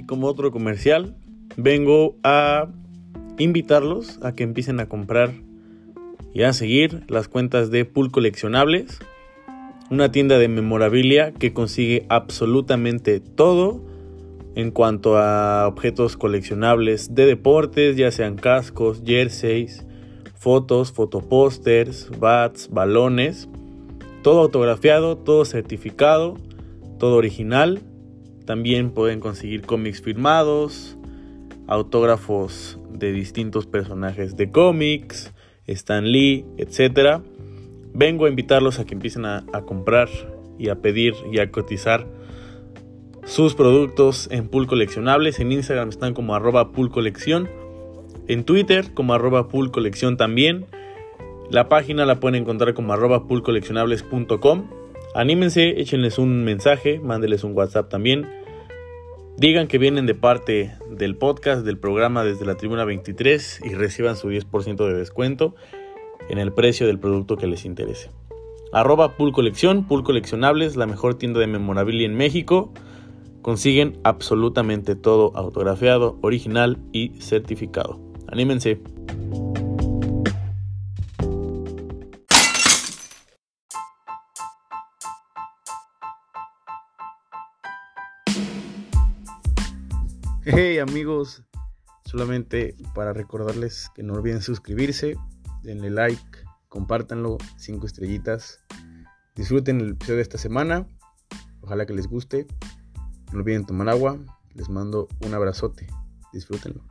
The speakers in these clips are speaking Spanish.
y como otro comercial, vengo a invitarlos a que empiecen a comprar y a seguir las cuentas de Pool Coleccionables, una tienda de memorabilia que consigue absolutamente todo en cuanto a objetos coleccionables de deportes, ya sean cascos, jerseys, fotos, fotopósters, bats, balones, todo autografiado, todo certificado, todo original. También pueden conseguir cómics firmados, autógrafos de distintos personajes de cómics, Stan Lee, etc. Vengo a invitarlos a que empiecen a comprar y a pedir y a cotizar sus productos en Pool Coleccionables. En Instagram están como @poolcolección, en Twitter como @poolcolección también. La página la pueden encontrar como @poolcoleccionables.com. Anímense, échenles un mensaje, mándenles un WhatsApp también. Digan que vienen de parte del podcast, del programa Desde la Tribuna 23 y reciban su 10% de descuento en el precio del producto que les interese. @poolcolección, Pool Coleccionables, la mejor tienda de memorabilia en México. Consiguen absolutamente todo autografiado, original y certificado. Anímense. Hey amigos, solamente para recordarles que no olviden suscribirse, denle like, compártanlo, 5 estrellitas. Disfruten el episodio de esta semana, ojalá que les guste. No olviden tomar agua, les mando un abrazote, disfrútenlo.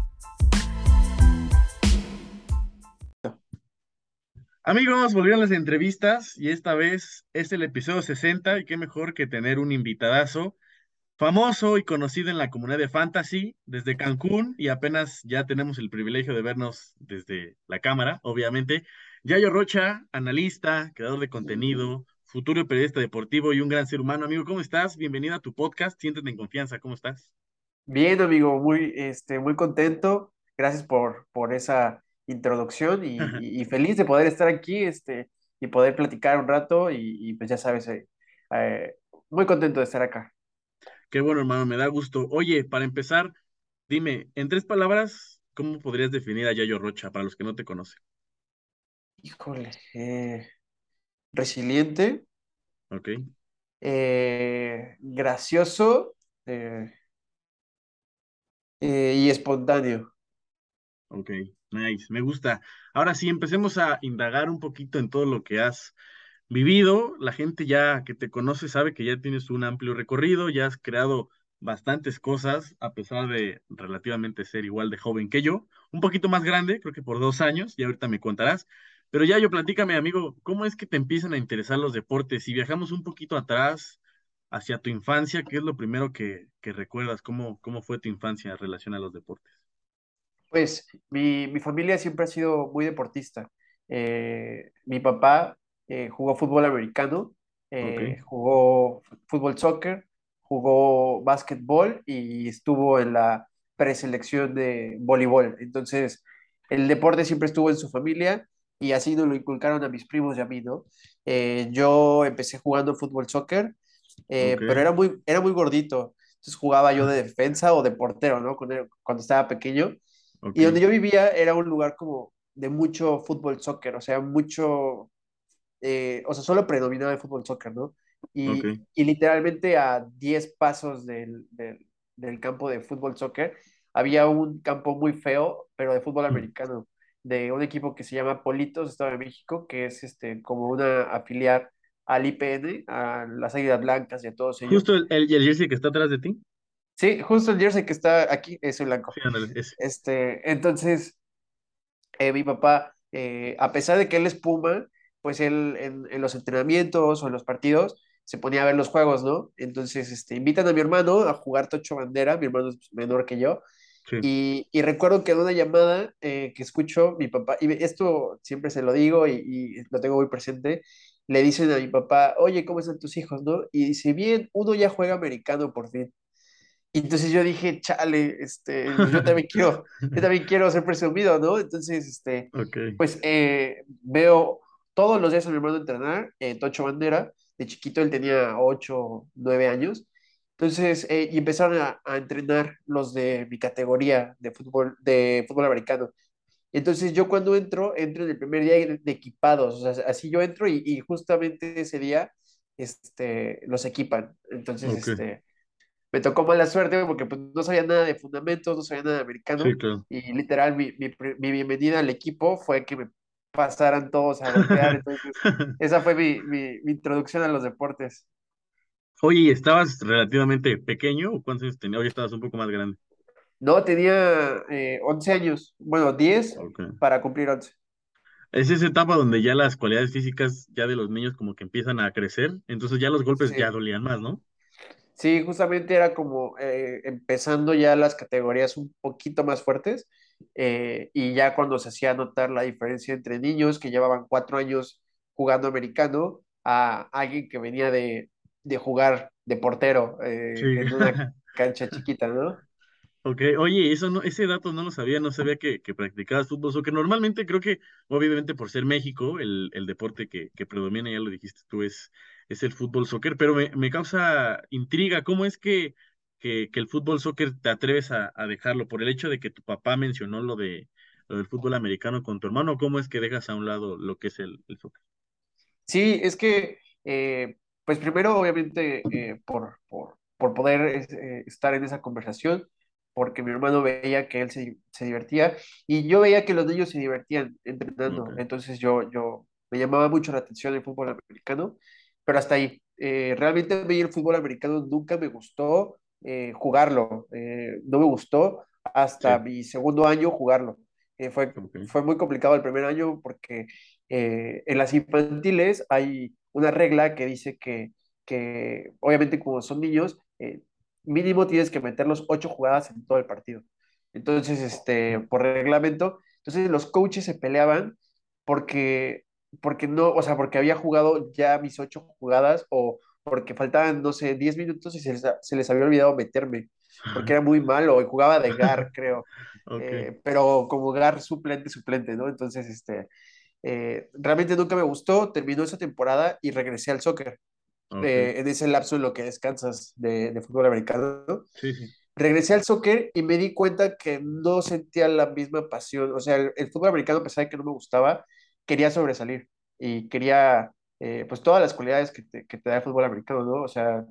Amigos, volvieron las entrevistas y esta vez es el episodio 60 y qué mejor que tener un invitadazo famoso y conocido en la comunidad de Fantasy desde Cancún y apenas ya tenemos el privilegio de vernos desde la cámara, obviamente. Yayo Rocha, analista, creador de contenido, futuro periodista deportivo y un gran ser humano. Amigo, ¿cómo estás? Bienvenido a tu podcast, siéntete en confianza, ¿cómo estás? Bien, amigo, muy contento. Gracias por esa introducción y feliz de poder estar aquí, y poder platicar un rato y pues ya sabes, eh, muy contento de estar acá. Qué bueno, hermano, me da gusto. Oye, para empezar, dime, en 3 palabras, ¿cómo podrías definir a Yayo Rocha para los que no te conocen? Híjole, resiliente, ¿Ok? gracioso, eh, y espontáneo. Ok, nice, me gusta. Ahora sí, empecemos a indagar un poquito en todo lo que has vivido. La gente ya que te conoce sabe que ya tienes un amplio recorrido, ya has creado bastantes cosas, a pesar de relativamente ser igual de joven que yo. Un poquito más grande, creo que por 2 años, y ahorita me contarás. Pero ya yo platícame, amigo, ¿cómo es que te empiezan a interesar los deportes? Si viajamos un poquito atrás, hacia tu infancia, ¿qué es lo primero que recuerdas? ¿Cómo fue tu infancia en relación a los deportes? Pues mi familia siempre ha sido muy deportista. Mi papá jugó fútbol americano, Ok. jugó fútbol soccer, jugó básquetbol y estuvo en la preselección de voleibol. Entonces, el deporte siempre estuvo en su familia y así nos lo inculcaron a mis primos y a mí, ¿no? Yo empecé jugando fútbol soccer, Ok. pero era muy gordito. Entonces jugaba yo de defensa o de portero, ¿no? Cuando estaba pequeño. Ok, Y donde yo vivía era un lugar como de mucho fútbol soccer, o sea, o sea, solo predominaba el fútbol soccer, ¿no? ok. Y literalmente a 10 pasos del campo de fútbol soccer había un campo muy feo, pero de fútbol Hmm. americano, de un equipo que se llama Politos, Estado de México, que es como una afiliar al IPN, a las Águilas Blancas y a todos ellos. Justo el jersey que está atrás de ti. Sí, justo el jersey que está aquí es el blanco. Sí, ándale, ese. Entonces, mi papá, a pesar de que él es Puma, pues él en los entrenamientos o en los partidos se ponía a ver los juegos, ¿no? Entonces, invitan a mi hermano a jugar Tocho Bandera, mi hermano es menor que yo, Sí. y recuerdo que en una llamada que escucho, mi papá, y esto siempre se lo digo y lo tengo muy presente, le dicen a mi papá, oye, ¿cómo están tus hijos, no? Y dice, bien, uno ya juega americano por fin. Y entonces yo dije, chale, pues yo también quiero ser presumido, ¿no? Entonces, Ok. pues veo todos los días a mi hermano entrenar, Tocho Bandera. De chiquito él tenía 8, 9 años, Entonces, y empezaron a entrenar los de mi categoría de fútbol americano. Entonces yo cuando entro en el primer día de equipados, o sea, así yo entro y justamente ese día los equipan. Entonces, Ok, me tocó mala suerte porque pues, no sabía nada de fundamentos, no sabía nada de sí, americano claro. y literal mi bienvenida al equipo fue que me pasaran todos a golpear. Entonces, esa fue mi introducción a los deportes. Oye, ¿y estabas relativamente pequeño o cuántos años tenías? Hoy estabas un poco más grande. No, tenía 11 años, bueno, 10 Ok. para cumplir 11. Es esa etapa donde ya las cualidades físicas ya de los niños como que empiezan a crecer, entonces ya los golpes ya Sí. dolían más, ¿no? Sí, justamente era como empezando ya las categorías un poquito más fuertes y ya cuando se hacía notar la diferencia entre niños que llevaban 4 años jugando americano a alguien que venía de jugar de portero Sí. en una cancha chiquita, ¿no? Ok, oye, eso no, ese dato no lo sabía, no sabía que practicabas fútbol, soccer. Normalmente creo que, obviamente por ser México, el deporte que predomina, ya lo dijiste tú, es el fútbol soccer, pero me causa intriga, ¿cómo es que el fútbol soccer te atreves a dejarlo? ¿Por el hecho de que tu papá mencionó lo del fútbol americano con tu hermano? ¿Cómo es que dejas a un lado lo que es el soccer? Sí, es que, pues primero, obviamente, por poder estar en esa conversación, porque mi hermano veía que él se divertía y yo veía que los niños se divertían Ok, entrenando. Entonces yo me llamaba mucho la atención el fútbol americano, pero hasta ahí. Realmente a mí el fútbol americano nunca me gustó jugarlo. No me gustó hasta sí, mi segundo año jugarlo. ok, Fue muy complicado el primer año porque en las infantiles hay una regla que dice que obviamente como son niños, mínimo tienes que meter los 8 jugadas en todo el partido. Entonces, por reglamento, entonces los coaches se peleaban porque, porque no, o sea, porque había jugado ya mis 8 jugadas o porque faltaban, no sé, 10 minutos y se les había olvidado meterme, porque era muy malo y jugaba de GAR, creo. ok, Pero como GAR suplente, ¿no? Entonces, realmente nunca me gustó, terminó esa temporada y regresé al soccer. ok, En ese lapso en lo que descansas de fútbol americano, ¿no? sí, sí, Regresé al soccer y me di cuenta que no sentía la misma pasión. O sea, el fútbol americano, a pesar de que no me gustaba, quería sobresalir y quería, pues, todas las cualidades que te da el fútbol americano, ¿no? O sea,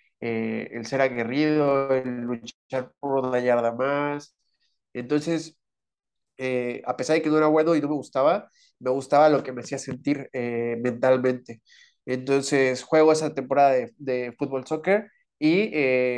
el ser aguerrido, el luchar por una yarda más. Entonces, a pesar de que no era bueno y no me gustaba lo que me hacía sentir mentalmente. Entonces juego esa temporada de fútbol soccer y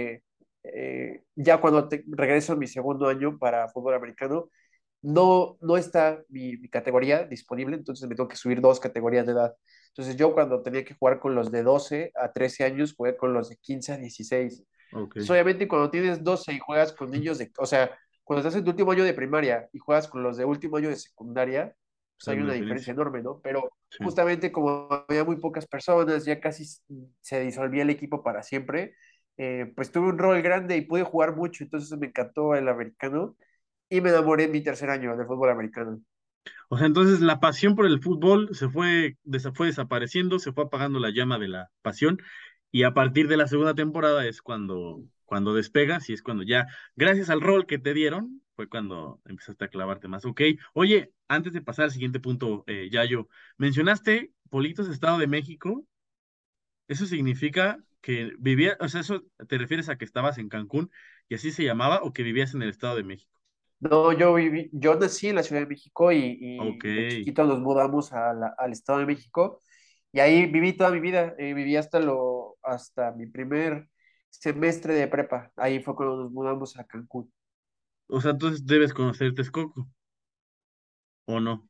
ya cuando regreso a mi segundo año para fútbol americano, no está mi categoría disponible, entonces me tengo que subir 2 categorías de edad. Entonces yo cuando tenía que jugar con los de 12 a 13 años, jugué con los de 15 a 16. ok. Entonces obviamente cuando tienes 12 y juegas con niños o sea, cuando estás en tu último año de primaria y juegas con los de último año de secundaria, pues Esa es hay la una diferencia diferencia, enorme, ¿no? Pero sí. justamente como había muy pocas personas, ya casi se disolvía el equipo para siempre, pues tuve un rol grande y pude jugar mucho, entonces me encantó el americano y me enamoré en mi tercer año del fútbol americano. O sea, entonces la pasión por el fútbol fue desapareciendo, se fue apagando la llama de la pasión y a partir de la segunda temporada es cuando despegas y es cuando ya, gracias al rol que te dieron, fue cuando empezaste a clavarte más. Ok, oye, antes de pasar al siguiente punto, Yayo, mencionaste Politos, Estado de México, eso significa que vivías, o sea, eso te refieres a que estabas en Cancún y así se llamaba o que vivías en el Estado de México. No, yo nací en la Ciudad de México Ok. y de chiquito nos mudamos al Estado de México y ahí viví toda mi vida, viví hasta mi primer semestre de prepa, ahí fue cuando nos mudamos a Cancún. O sea, entonces debes conocer Texcoco, ¿o no?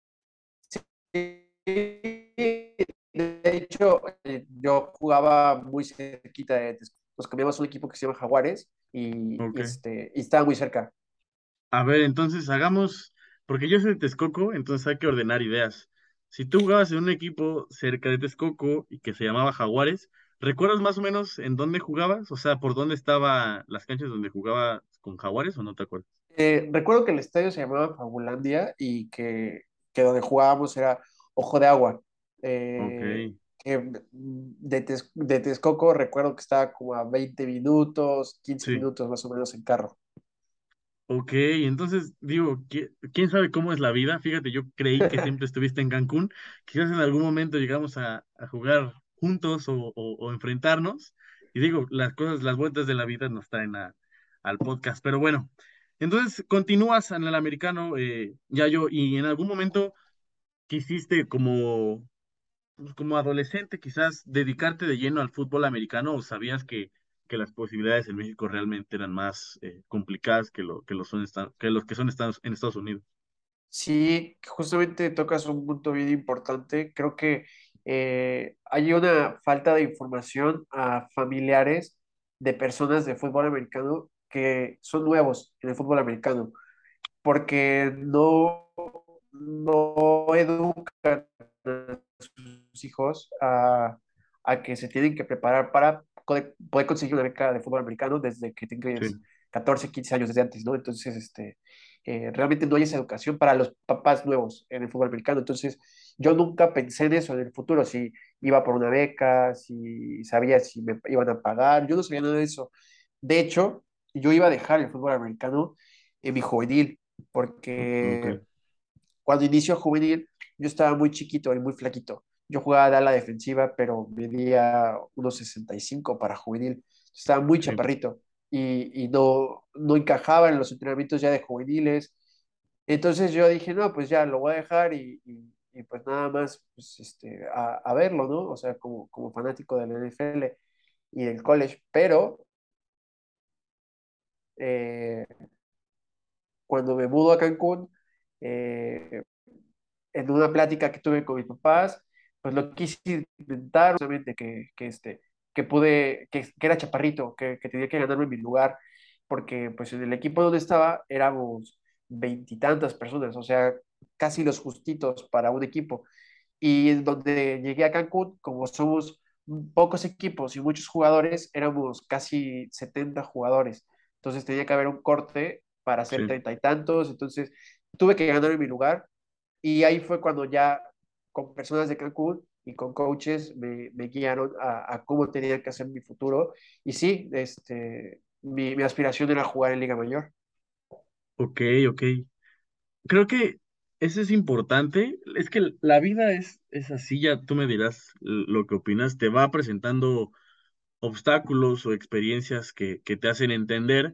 De hecho, yo jugaba muy cerquita nos cambiamos a un equipo que se llama Jaguares Ok. y estaba muy cerca. A ver, entonces hagamos, porque yo soy de Texcoco, entonces hay que ordenar ideas. Si tú jugabas en un equipo cerca de Texcoco y que se llamaba Jaguares, ¿recuerdas más o menos en dónde jugabas? O sea, ¿por dónde estaban las canchas donde jugaba con Jaguares o no te acuerdas? Recuerdo que el estadio se llamaba Fabulandia y que donde jugábamos era Ojo de Agua. Ok. Eh, de Texcoco recuerdo que estaba como a 20 minutos, 15 Sí. minutos más o menos en carro. Ok, entonces digo, ¿quién sabe cómo es la vida? Fíjate, yo creí que siempre estuviste en Cancún. Quizás en algún momento llegamos a jugar juntos o enfrentarnos. Y digo, las cosas, las vueltas de la vida nos traen al podcast. Pero bueno, entonces continúas en el americano, Yayo, y en algún momento quisiste como pues, como adolescente, quizás dedicarte de lleno al fútbol americano o sabías que las posibilidades en México realmente eran más complicadas que los que son en Estados Unidos. Sí, justamente tocas un punto bien importante. Creo que hay una falta de información a familiares de personas de fútbol americano que son nuevos en el fútbol americano, porque no educan a sus hijos a que se tienen que preparar para poder conseguir una beca de fútbol americano desde que tengas Sí, 14 15 años desde antes, ¿no? Entonces, realmente no hay esa educación para los papás nuevos en el fútbol americano. Entonces, yo nunca pensé en eso en el futuro, si iba por una beca, si sabía si me iban a pagar, yo no sabía nada de eso. De hecho, yo iba a dejar el fútbol americano en mi juvenil, ok, porque cuando inicio juvenil yo estaba muy chiquito y muy flaquito. Yo jugaba de ala defensiva, pero medía unos 65 para juvenil. Estaba muy sí, chaparrito y no encajaba en los entrenamientos ya de juveniles. Entonces yo dije, no, pues ya lo voy a dejar y pues nada más pues, a verlo, ¿no? O sea, como fanático del NFL y del college. Pero eh, cuando me mudo a Cancún, eh, en una plática que tuve con mis papás, pues lo quise intentar, justamente que era chaparrito, que tenía que ganarme mi lugar, porque pues en el equipo donde estaba éramos veintitantas personas, o sea, casi los justitos para un equipo. Y en donde llegué a Cancún, como somos pocos equipos y muchos jugadores, éramos casi 70 jugadores. Entonces tenía que haber un corte para hacer sí. treinta y tantos. Entonces tuve que ganar mi lugar y ahí fue cuando ya con personas de Cancún y con coaches me guiaron a cómo tenía que hacer mi futuro. Y sí, mi aspiración era jugar en Liga Mayor. Ok, ok. Creo que eso es importante. Es que la vida es así, ya tú me dirás lo que opinas. Te va presentando obstáculos o experiencias que te hacen entender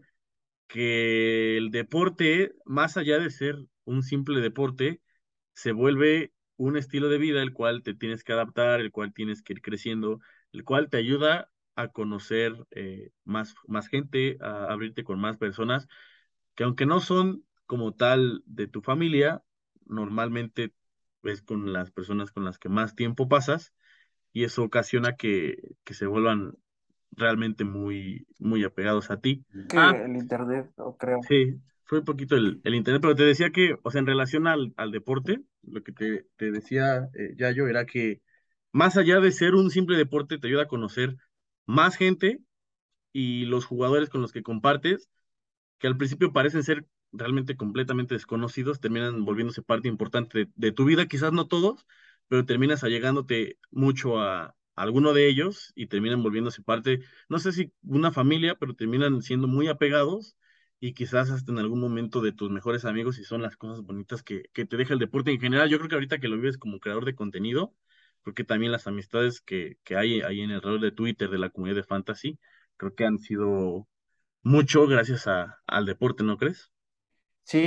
que el deporte, más allá de ser un simple deporte, se vuelve un estilo de vida el cual te tienes que adaptar, el cual tienes que ir creciendo, el cual te ayuda a conocer más gente, a abrirte con más personas, que aunque no son como tal de tu familia, normalmente es con las personas con las que más tiempo pasas y eso ocasiona que se vuelvan realmente muy apegados a ti. Ah, Que el internet, no creo. sí, fue un poquito el internet, pero te decía que, o sea, en relación al deporte, lo que te decía Yayo era que más allá de ser un simple deporte, te ayuda a conocer más gente y los jugadores con los que compartes que al principio parecen ser realmente completamente desconocidos, terminan volviéndose parte importante de tu vida, quizás no todos, pero terminas allegándote mucho a alguno de ellos y terminan volviéndose parte, no sé si una familia, pero terminan siendo muy apegados y quizás hasta en algún momento de tus mejores amigos y son las cosas bonitas que te deja el deporte en general. Yo creo que ahorita que lo vives como creador de contenido, creo que también las amistades que hay ahí en el rol de Twitter de la comunidad de Fantasy, creo que han sido mucho gracias al deporte, ¿no crees? Sí,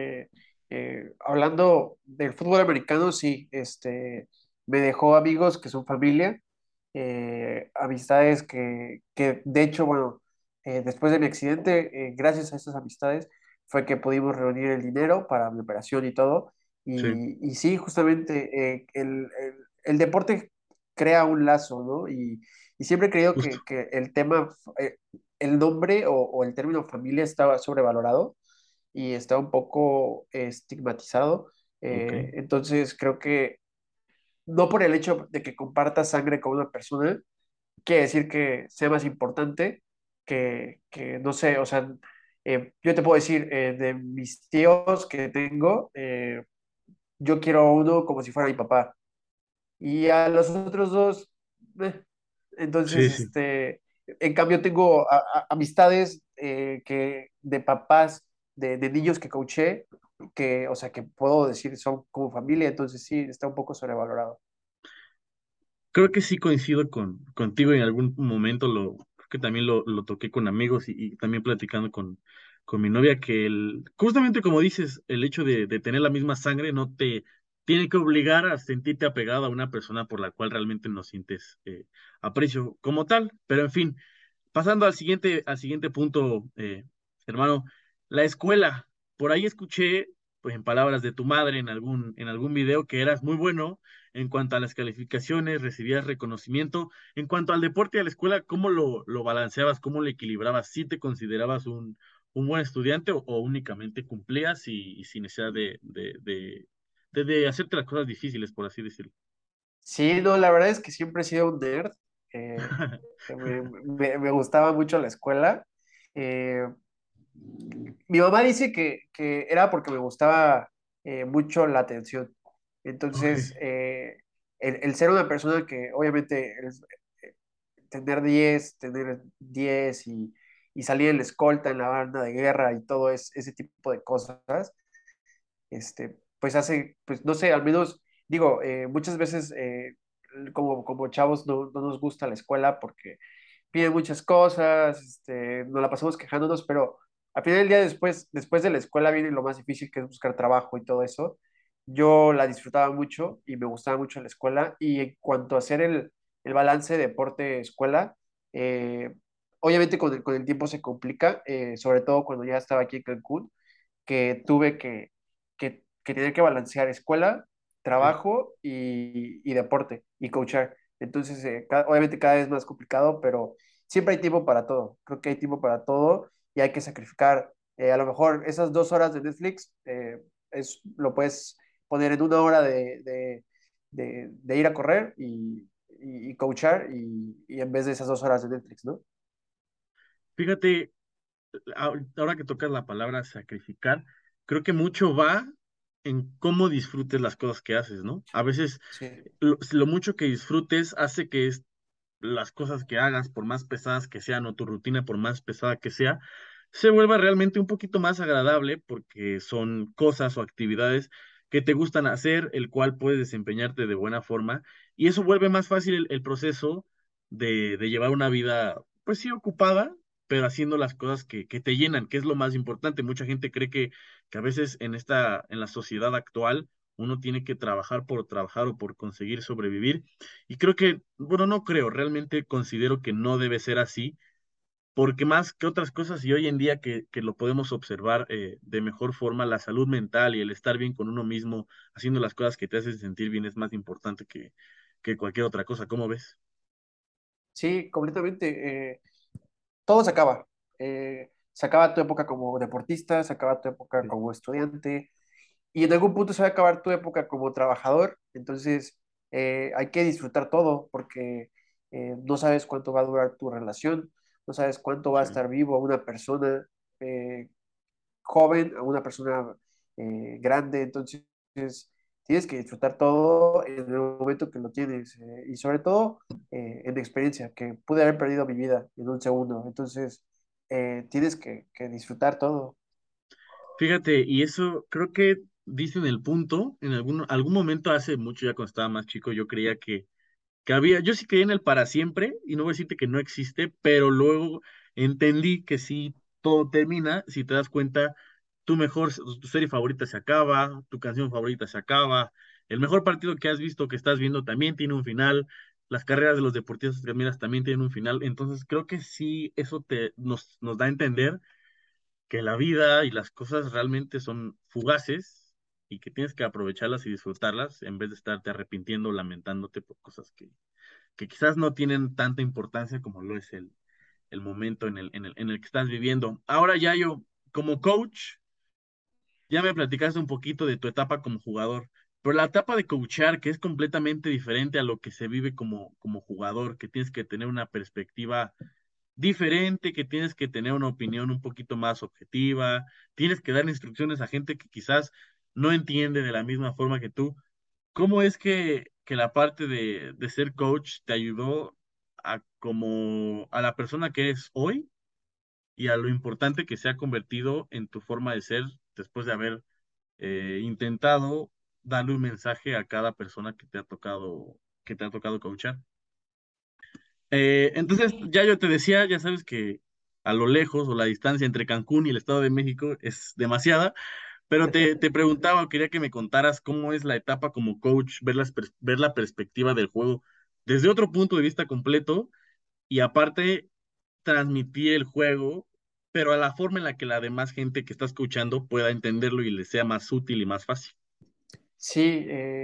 hablando del fútbol americano, sí, me dejó amigos que son familia, amistades que de hecho, bueno, después de mi accidente, gracias a estas amistades, fue que pudimos reunir el dinero para mi operación y todo. Sí, Y sí, justamente el deporte crea un lazo, ¿no? Y siempre he creído justo. que el tema, el nombre o el término familia estaba sobrevalorado y está un poco estigmatizado. Ok, Entonces creo que no por el hecho de que compartas sangre con una persona, quiere decir que sea más importante no sé, o sea, yo te puedo decir, de mis tíos que tengo, yo quiero a uno como si fuera mi papá. Y a los otros dos, eh. Entonces, Sí, sí. en cambio tengo amistades que de papás de niños que coaché, que, o sea, que puedo decir son como familia, entonces sí, está un poco sobrevalorado. Creo que sí coincido contigo en algún momento, creo que también lo toqué con amigos y también platicando con mi novia, que justamente como dices, el hecho de tener la misma sangre no te tiene que obligar a sentirte apegado a una persona por la cual realmente no sientes aprecio como tal. Pero en fin, pasando al siguiente punto, hermano, la escuela. Por ahí escuché, pues en palabras de tu madre en algún video, que eras muy bueno en cuanto a las calificaciones, recibías reconocimiento. En cuanto al deporte y a la escuela, ¿cómo lo balanceabas? ¿Cómo lo equilibrabas? ¿Sí te considerabas un buen estudiante o únicamente cumplías y sin necesidad de hacerte las cosas difíciles, por así decirlo? Sí, no, la verdad es que siempre he sido un nerd. eh, me gustaba mucho la escuela. Eh, Mi mamá dice que era porque me gustaba mucho la atención. Ok, Entonces, el ser una persona que obviamente eh, tener 10 y salir en la escolta, en la banda de guerra y todo ese tipo de cosas, pues hace, pues no sé, al menos digo, muchas veces como chavos no nos gusta la escuela porque piden muchas cosas, nos la pasamos quejándonos, pero al final del día después de la escuela viene lo más difícil, que es buscar trabajo y todo eso. Yo la disfrutaba mucho y me gustaba mucho la escuela. Y en cuanto a hacer el balance deporte-escuela, eh, obviamente con el tiempo se complica, sobre todo cuando ya estaba aquí en Cancún, que tuve que tener que balancear escuela, sí. trabajo y deporte y coachar. Entonces, obviamente cada vez más complicado, pero siempre hay tiempo para todo. Creo que hay tiempo para todo y hay que sacrificar. A lo mejor esas 2 horas de Netflix lo puedes poner en 1 hora de ir a correr y coachar y en vez de esas 2 horas de Netflix, ¿no? Fíjate, ahora que tocas la palabra sacrificar, creo que mucho va en cómo disfrutes las cosas que haces, ¿no? A veces Sí. lo mucho que disfrutes hace que las cosas que hagas, por más pesadas que sean, o tu rutina, por más pesada que sea, se vuelva realmente un poquito más agradable porque son cosas o actividades que te gustan hacer, el cual puedes desempeñarte de buena forma, y eso vuelve más fácil el proceso de llevar una vida, pues sí, ocupada, pero haciendo las cosas que te llenan, que es lo más importante. Mucha gente cree que a veces en la sociedad actual uno tiene que trabajar por trabajar o por conseguir sobrevivir. Y creo que, bueno, no creo, realmente considero que no debe ser así, porque más que otras cosas, y hoy en día que lo podemos observar de mejor forma, la salud mental y el estar bien con uno mismo, haciendo las cosas que te hacen sentir bien, es más importante que cualquier otra cosa. ¿Cómo ves? Sí, completamente. Todo se acaba. Se acaba tu época como deportista, se acaba tu época Sí, como estudiante y en algún punto se va a acabar tu época como trabajador. Entonces, hay que disfrutar todo porque no sabes cuánto va a durar tu relación, no sabes cuánto va a sí. estar vivo una persona eh, joven, a una persona grande. Entonces, tienes que disfrutar todo en el momento que lo tienes y sobre todo en experiencia, que pude haber perdido mi vida en un segundo. Entonces, tienes que disfrutar todo. Fíjate, y eso creo que dicen el punto, en algún momento hace mucho, ya cuando estaba más chico, yo creía que había, yo sí creía en el para siempre, y no voy a decirte que no existe, pero luego entendí que sí, todo termina, si te das cuenta, tu serie favorita se acaba, tu canción favorita se acaba, el mejor partido que has visto, que estás viendo, también tiene un final, las carreras de los deportistas que admiras también tienen un final. Entonces creo que sí, eso nos da a entender que la vida y las cosas realmente son fugaces y que tienes que aprovecharlas y disfrutarlas en vez de estarte arrepintiendo o lamentándote por cosas que quizás no tienen tanta importancia como lo es el momento en el que estás viviendo. Ahora, Yayo, como coach, ya me platicaste un poquito de tu etapa como jugador, pero la etapa de coachar, que es completamente diferente a lo que se vive como jugador, que tienes que tener una perspectiva diferente, que tienes que tener una opinión un poquito más objetiva, tienes que dar instrucciones a gente que quizás no entiende de la misma forma que tú. ¿Cómo es que que la parte de ser coach te ayudó a como a la persona que eres hoy y a lo importante que se ha convertido en tu forma de ser después de haber intentado darle un mensaje a cada persona que te ha tocado coachar? Entonces, ya yo te decía, ya sabes que a lo lejos o la distancia entre Cancún y el Estado de México es demasiada, pero te preguntaba, o quería que me contaras cómo es la etapa como coach, ver la perspectiva del juego desde otro punto de vista completo y aparte transmitir el juego, pero a la forma en la que la demás gente que está escuchando pueda entenderlo y le sea más útil y más fácil. Sí,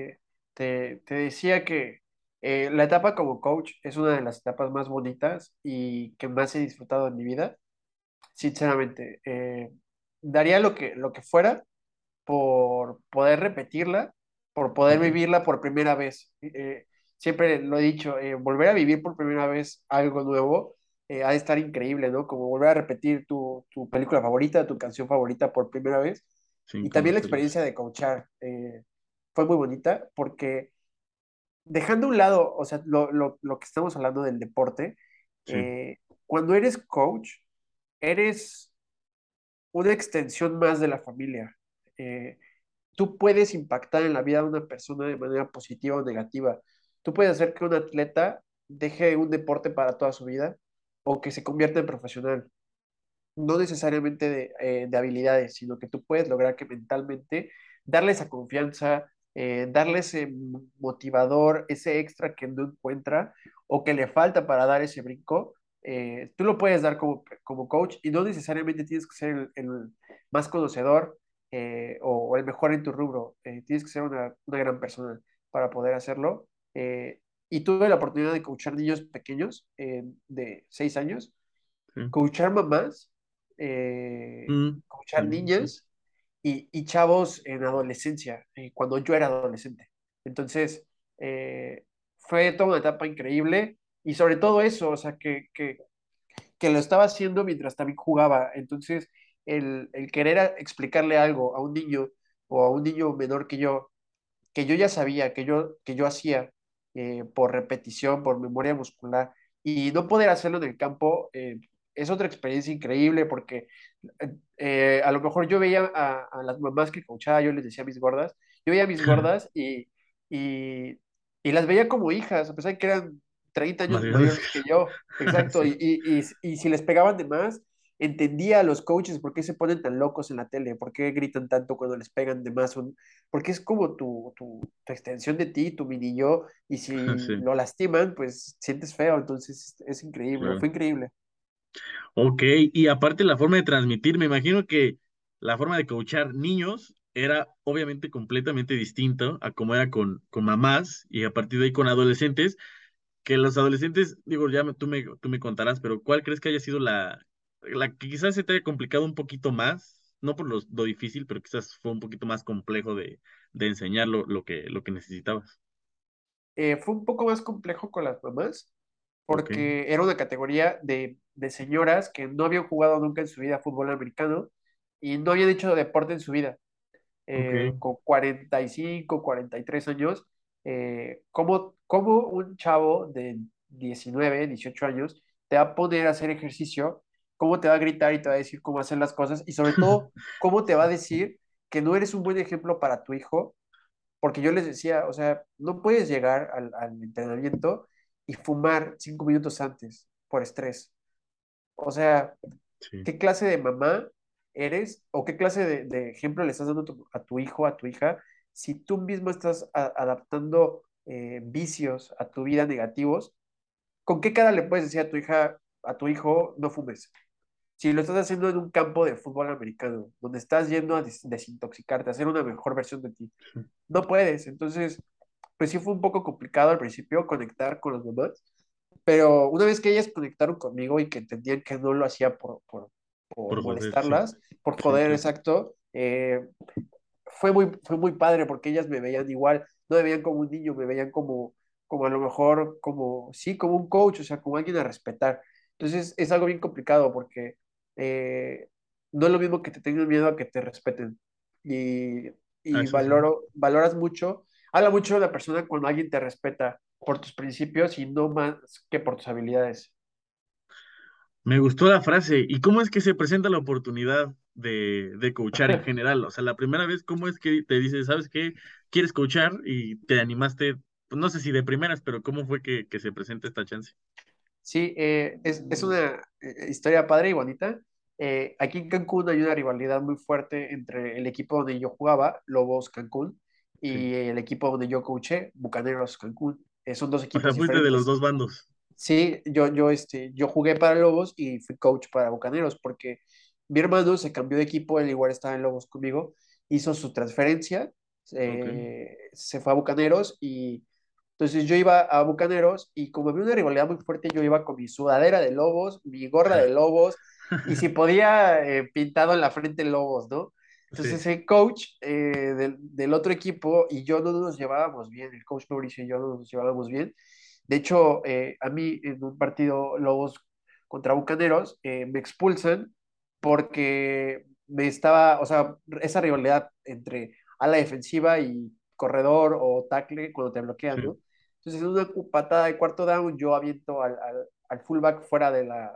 te decía que la etapa como coach es una de las etapas más bonitas y que más he disfrutado en mi vida, sinceramente. Daría lo que fuera por poder repetirla, por poder Ok, vivirla por primera vez. Siempre lo he dicho, volver a vivir por primera vez algo nuevo ha de estar increíble, ¿no? Como volver a repetir tu película favorita, tu canción favorita por primera vez. sin Y también la conocerlos. experiencia de coachar fue muy bonita porque dejando a un lado, o sea, lo que estamos hablando del deporte, Sí. cuando eres coach, eres una extensión más de la familia. Eh, Tú puedes impactar en la vida de una persona de manera positiva o negativa. Tú puedes hacer que un atleta deje un deporte para toda su vida o que se convierta en profesional. No necesariamente de habilidades, sino que tú puedes lograr que mentalmente darle esa confianza, darle ese motivador, ese extra que no encuentra o que le falta para dar ese brinco. Tú lo puedes dar como coach y no necesariamente tienes que ser el más conocedor o el mejor en tu rubro. Tienes que ser una gran persona para poder hacerlo. Y tuve la oportunidad de coachar niños pequeños de 6 años, Sí. coachar mamás, coachar Sí, sí. niñas y chavos en adolescencia, cuando yo era adolescente. Entonces, fue toda una etapa increíble y sobre todo eso, o sea, que lo estaba haciendo mientras también jugaba. Entonces, el querer explicarle algo a un niño o a un niño menor que yo ya sabía, que yo hacía por repetición, por memoria muscular, y no poder hacerlo en el campo, es otra experiencia increíble porque a lo mejor yo veía a las mamás que coachaba, yo les decía mis gordas, yo veía a mis gordas y, y las veía como hijas, a pesar de que eran 30 Más años grandes mayores que que yo, exacto, sí, y si les pegaban de más, entendía a los coaches por qué se ponen tan locos en la tele, por qué gritan tanto cuando les pegan de más, porque es como tu extensión de ti, tu mini yo, y si sí, lo lastiman, pues sientes feo, entonces es increíble, claro. fue increíble. Ok, y aparte la forma de transmitir, me imagino que la forma de coachar niños era obviamente completamente distinto a como era con mamás y a partir de ahí con adolescentes, que los adolescentes, digo, tú me contarás, pero ¿cuál crees que haya sido la que quizás se te haya complicado un poquito más? No por lo difícil, pero quizás fue un poquito más complejo de enseñar lo que necesitabas. Fue un poco más complejo con las mamás, Ok, porque era una categoría de señoras que no habían jugado nunca en su vida fútbol americano y no habían hecho deporte en su vida. ok. Con 45, 43 años, ¿cómo un chavo de 19, 18 años te va a poner a hacer ejercicio? ¿Cómo te va a gritar y te va a decir cómo hacer las cosas? Y sobre todo, ¿cómo te va a decir que no eres un buen ejemplo para tu hijo? Porque yo les decía, o sea, no puedes llegar al entrenamiento y fumar 5 minutos antes por estrés. O sea, Sí, ¿qué clase de mamá eres o qué clase de ejemplo le estás dando a tu hijo, a tu hija, si tú mismo estás adaptando vicios a tu vida negativos? ¿Con qué cara le puedes decir a tu hija, a tu hijo, no fumes? Si lo estás haciendo en un campo de fútbol americano, donde estás yendo a desintoxicarte, a hacer una mejor versión de ti, sí, no puedes. Entonces, pues sí fue un poco complicado al principio conectar con los mamás, pero una vez que ellas conectaron conmigo y que entendían que no lo hacía por por joder, sí, molestarlas, por sí, joder, claro. exacto, fue muy padre porque ellas me veían igual, no me veían como un niño, me veían como a lo mejor, como, sí, como un coach, o sea, como alguien a respetar. Entonces es algo bien complicado porque eh, no es lo mismo que te tengan miedo a que te respeten. Y, y Ah, eso sí. valoras mucho habla mucho de la persona cuando alguien te respeta por tus principios y no más que por tus habilidades. Me gustó la frase. ¿Y cómo es que se presenta la oportunidad de coachar en general? O sea, la primera vez, ¿cómo es que te dices, ¿sabes qué? ¿Quieres coachar? Y te animaste, pues no sé si de primeras, pero ¿cómo fue que se presenta esta chance? Sí, es una historia padre y bonita. Aquí en Cancún hay una rivalidad muy fuerte entre el equipo donde yo jugaba, Lobos Cancún, Sí. y el equipo donde yo coaché, Bucaneros Cancún. Son dos O sea, equipos fuiste de los diferentes. dos bandos. Sí, yo jugué para Lobos y fui coach para Bucaneros porque mi hermano se cambió de equipo, él igual estaba en Lobos conmigo, hizo su transferencia, Ok. se fue a Bucaneros y entonces yo iba a Bucaneros y como había una rivalidad muy fuerte, yo iba con mi sudadera de Lobos, mi gorra de Lobos y si podía, pintado en la frente Lobos, ¿no? Sí. Entonces el coach del otro equipo y yo no nos llevábamos bien, el coach Mauricio y yo no nos llevábamos bien. De hecho, a mí en un partido Lobos contra Bucaneros me expulsan porque o sea, esa rivalidad entre ala defensiva y corredor o tackle cuando te bloquean, Sí. ¿no? Entonces, en una patada de cuarto down, yo aviento al fullback fuera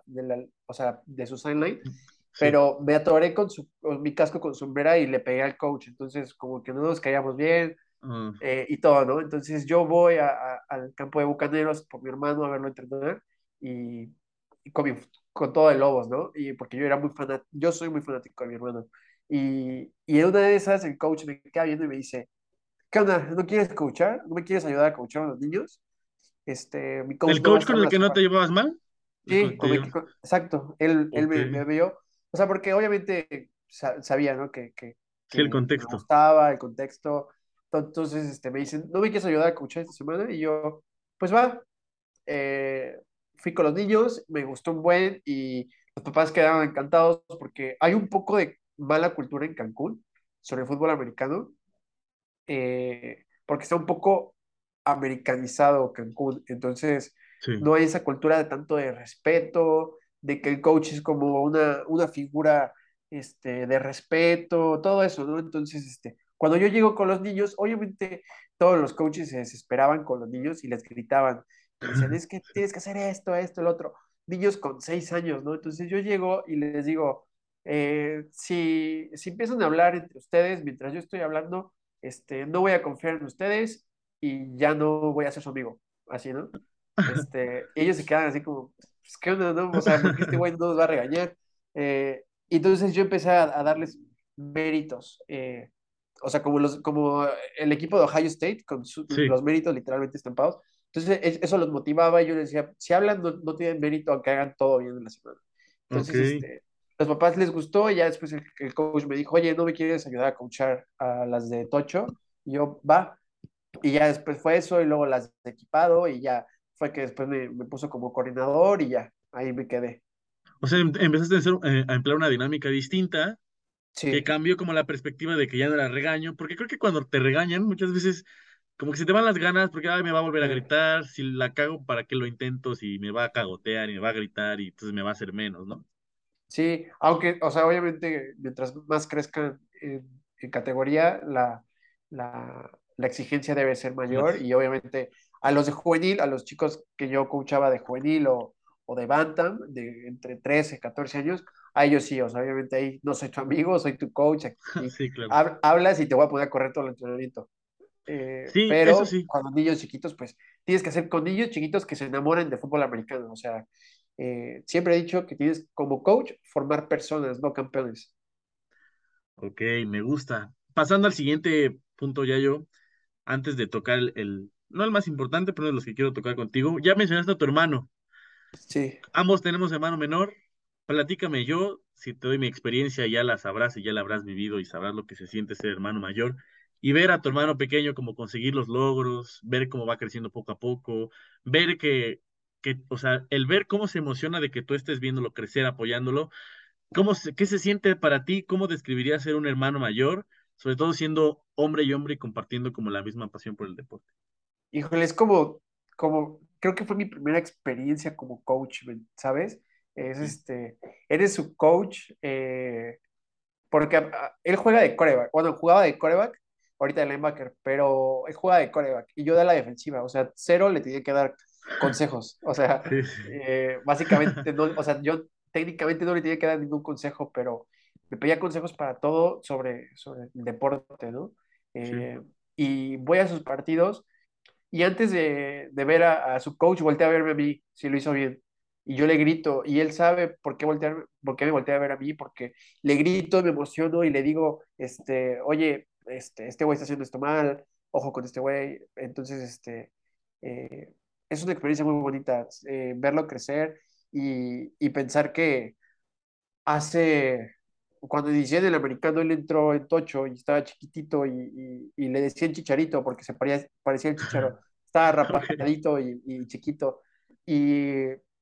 o sea, de su sideline, Sí. pero me atoré con mi casco con sombrera y le pegué al coach. Entonces, como que no nos caíamos bien, Ah, y todo, ¿no? Entonces yo voy al campo de Bucaneros por mi hermano a verlo entrenar y, y con todo de Lobos, ¿no? Y porque yo era muy fanático, yo soy muy fanático de mi hermano. Y en una de esas el coach me queda viendo y me dice, ¿qué onda? ¿No quieres coachar? ¿No me quieres ayudar a coachar a los niños? Mi coach ¿el no va a coach estar con en el la que no te semana. llevabas mal? El con Sí, el que te llevas. exacto, él Ok. me vio, o sea, porque obviamente sabía, ¿no? Sí, el Que me contexto. gustaba el contexto, entonces me dicen, ¿no me quieres ayudar a coachar esta semana? Y yo, pues va, eh, fui con los niños, me gustó un buen y los papás quedaron encantados porque hay un poco de mala cultura en Cancún sobre el fútbol americano, porque está un poco americanizado Cancún, entonces Sí. no hay esa cultura de tanto de respeto, de que el coach es como una figura de respeto, todo eso, ¿no? Entonces, cuando yo llego con los niños, obviamente todos los coaches se desesperaban con los niños y les gritaban, y decían, es que tienes que hacer esto, esto, el otro. Niños con 6 años, ¿no? Entonces yo llego y les digo, si empiezan a hablar entre ustedes mientras yo estoy hablando, no voy a confiar en ustedes y ya no voy a ser su amigo, así, ¿no? Ellos se quedan así como, pues, ¿qué onda, no? O sea, porque este güey no nos va a regañar. Y entonces yo empecé a darles méritos, o sea, como el equipo de Ohio State, con Sí. los méritos literalmente estampados. Entonces eso los motivaba y yo les decía, si hablan, no tienen mérito aunque hagan todo bien en la semana. Ok. Entonces, los papás les gustó y ya después el coach me dijo, oye, ¿no me quieres ayudar a coachar a las de Tocho? Y yo, va. Y ya después fue eso y luego las de equipado y ya fue que después me puso como coordinador y ya, ahí me quedé. O sea, empezaste a emplear una dinámica distinta que Sí, cambió como la perspectiva de que ya no era regaño, porque creo que cuando te regañan muchas veces como que se te van las ganas porque ay, me va a volver a sí. gritar, si la cago, ¿para qué lo intento? Si me va a cagotear y me va a gritar y entonces me va a hacer menos, ¿no? Sí, aunque, o sea, obviamente, mientras más crezcan en categoría, la exigencia debe ser mayor Más. y obviamente a los de juvenil, a los chicos que yo coachaba de juvenil o de Bantam, de entre 13 14 años, a ellos sí, o sea, obviamente ahí no soy tu amigo, soy tu coach, aquí Sí, claro. hablas y te voy a poner a correr todo el entrenamiento. Sí, eso Pero sí. cuando niños chiquitos, pues tienes que hacer con niños chiquitos que se enamoren de fútbol americano. O sea, siempre he dicho que tienes como coach formar personas, no campeones. Ok, me gusta. Pasando al siguiente punto ya yo, antes de tocar no el más importante, pero uno de los que quiero tocar contigo, ya mencionaste a tu hermano. Sí. Ambos tenemos hermano menor. Platícame yo, si te doy mi experiencia, ya la sabrás y ya la habrás vivido y sabrás lo que se siente ser hermano mayor. Y ver a tu hermano pequeño como conseguir los logros, ver cómo va creciendo poco a poco, ver o sea, el ver cómo se emociona de que tú estés viéndolo crecer, apoyándolo. ¿Qué se siente para ti? ¿Cómo describirías ser un hermano mayor? Sobre todo siendo hombre y hombre y compartiendo como la misma pasión por el deporte. Híjole, es creo que fue mi primera experiencia como coach, ¿sabes? Es Sí, eres su coach, porque él juega de coreback, bueno, jugaba de coreback, ahorita de linebacker, pero él juega de quarterback y yo de la defensiva, o sea, cero le tenía que dar consejos, o sea, Sí, sí. básicamente, no, o sea, yo técnicamente no le tenía que dar ningún consejo, pero me pedía consejos para todo sobre el deporte, ¿no? Sí. Eh, y voy a sus partidos y antes de ver a su coach, voltea a verme a mí, si lo hizo bien. Y yo le grito, y él sabe por qué me voltea a ver a mí, porque le grito, me emociono y le digo, oye, este güey está haciendo esto mal, ojo con este güey. Entonces, eh, es una experiencia muy bonita, verlo crecer y pensar que hace, cuando inicié en el americano, él entró en Tocho y estaba chiquitito y le decían Chicharito porque parecía el Chicharo. Estaba Ok. rapadito y chiquito. Y,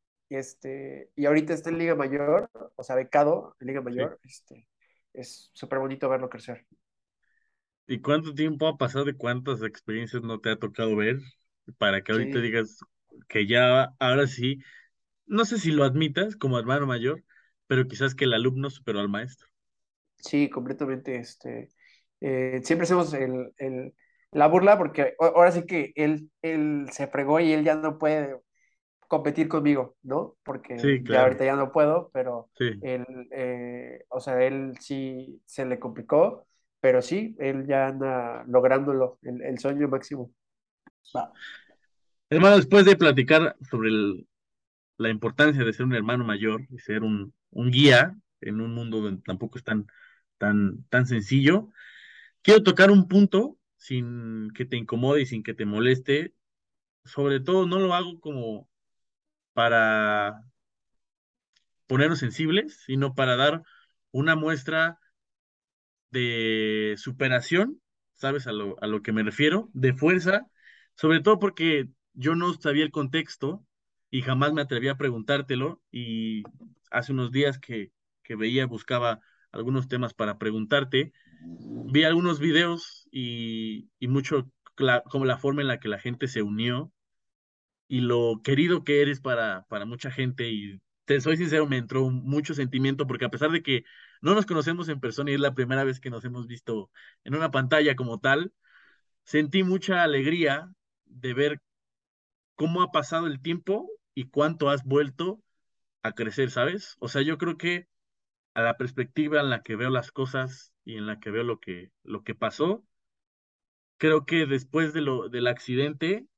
y ahorita está en Liga Mayor, o sea, becado en Liga Sí. Mayor. Es súper bonito verlo crecer. ¿Y cuánto tiempo ha pasado y cuántas experiencias no te ha tocado ver para que ahorita Sí, digas que ya, ahora sí, no sé si lo admitas como hermano mayor, pero quizás que el alumno superó al maestro? sí, completamente. Siempre hacemos la burla porque ahora sí que él se fregó y él ya no puede competir conmigo, ¿no? Porque Sí, ya claro. ahorita ya no puedo, pero Sí. él, o sea, él sí se le complicó, pero sí, él ya anda lográndolo, el sueño máximo. Va. Hermano, después de platicar sobre la importancia de ser un hermano mayor y ser un guía en un mundo donde tampoco es tan sencillo, quiero tocar un punto sin que te incomode y sin que te moleste. Sobre todo, no lo hago como para ponernos sensibles, sino para dar una muestra de superación, ¿sabes a lo que me refiero? De fuerza, sobre todo porque yo no sabía el contexto y jamás me atreví a preguntártelo y hace unos días que veía, buscaba algunos temas para preguntarte, vi algunos videos y mucho como la forma en la que la gente se unió y lo querido que eres para mucha gente y te soy sincero, me entró mucho sentimiento porque a pesar de que no nos conocemos en persona y es la primera vez que nos hemos visto en una pantalla como tal, sentí mucha alegría de ver cómo ha pasado el tiempo y cuánto has vuelto a crecer, ¿sabes? O sea, yo creo que a la perspectiva en la que veo las cosas y en la que veo lo que pasó, creo que después del accidente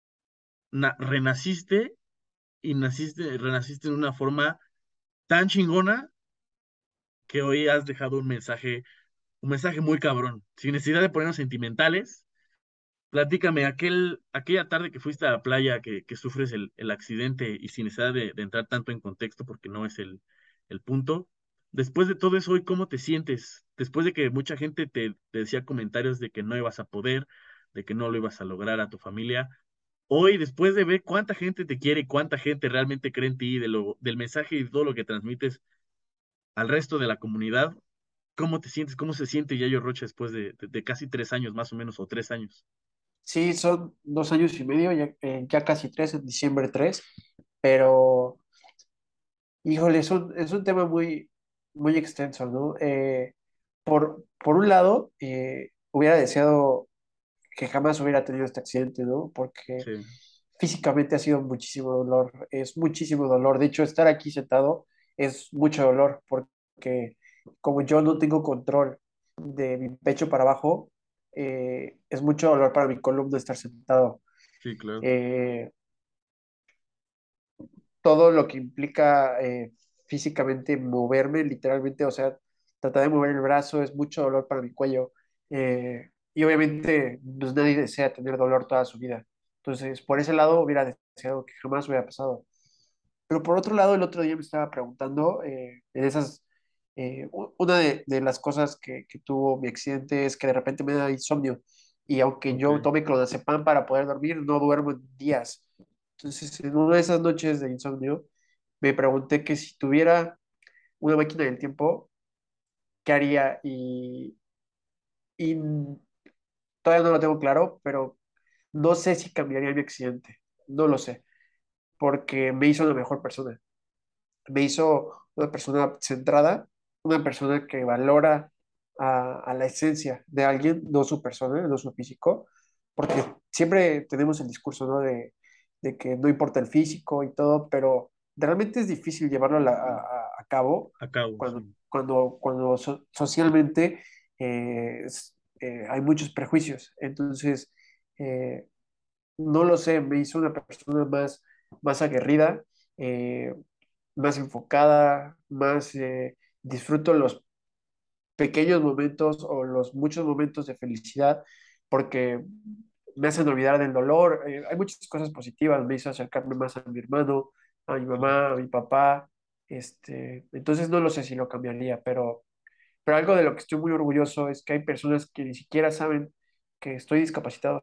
renaciste y renaciste de una forma tan chingona que hoy has dejado un mensaje muy cabrón, sin necesidad de ponernos sentimentales. Platícame, aquella tarde que fuiste a la playa, que sufres el accidente y sin necesidad de entrar tanto en contexto porque no es el punto. Después de todo eso, hoy, ¿cómo te sientes? Después de que mucha gente te decía comentarios de que no ibas a poder, de que no lo ibas a lograr a tu familia. Hoy, después de ver cuánta gente te quiere y cuánta gente realmente cree en ti, del mensaje y todo lo que transmites al resto de la comunidad, ¿cómo te sientes? ¿Cómo se siente Yayo Rocha después de casi 3 años más o menos, o 3 años? Sí, son 2 años y medio, ya casi tres, en diciembre tres, pero híjole, es un tema muy extenso, ¿no? Por un lado, hubiera deseado que jamás hubiera tenido este accidente, ¿no? Porque Sí, físicamente ha sido muchísimo dolor, es muchísimo dolor. De hecho, estar aquí sentado es mucho dolor porque como yo no tengo control de mi pecho para abajo, es mucho dolor para mi columna estar sentado. sí, claro. Eh, Todo lo que implica físicamente moverme, literalmente, o sea, tratar de mover el brazo es mucho dolor para mi cuello. Y obviamente, pues nadie desea tener dolor toda su vida. Entonces, por ese lado, hubiera deseado que jamás hubiera pasado. Pero por otro lado, el otro día me estaba preguntando, en esas, una de las cosas que tuvo mi accidente es que de repente me da insomnio. Y aunque Ok. yo tome clonazepam para poder dormir, no duermo en días. Entonces, en una de esas noches de insomnio, me pregunté que si tuviera una máquina del tiempo, ¿qué haría? Y todavía no lo tengo claro, pero no sé si cambiaría mi accidente. No lo sé, porque me hizo una mejor persona. Me hizo una persona centrada, una persona que valora a la esencia de alguien, no su persona, no su físico, porque siempre tenemos el discurso, ¿no? De que no importa el físico y todo, pero realmente es difícil llevarlo a cabo Acabo, cuando, sí. socialmente hay muchos prejuicios. Entonces, eh, no lo sé, me hizo una persona más aguerrida, eh, más enfocada, más disfruto los pequeños momentos o los muchos momentos de felicidad porque me hacen olvidar del dolor. Hay muchas cosas positivas, me hizo acercarme más a mi hermano, a mi Claro. mamá, a mi papá. Entonces no lo sé si lo cambiaría, pero algo de lo que estoy muy orgulloso es que hay personas que ni siquiera saben que estoy discapacitado.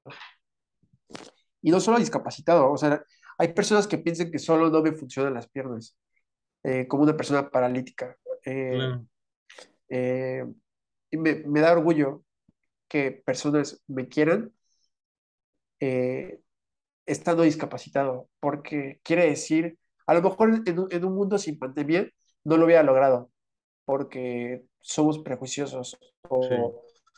Y no solo discapacitado, o sea, hay personas que piensan que solo no me funcionan las piernas, como una persona paralítica. Eh, Claro. eh, y me da orgullo que personas me quieran eh, estando discapacitado, porque quiere decir, a lo mejor en un mundo sin pandemia no lo hubiera logrado, porque somos prejuiciosos Sí,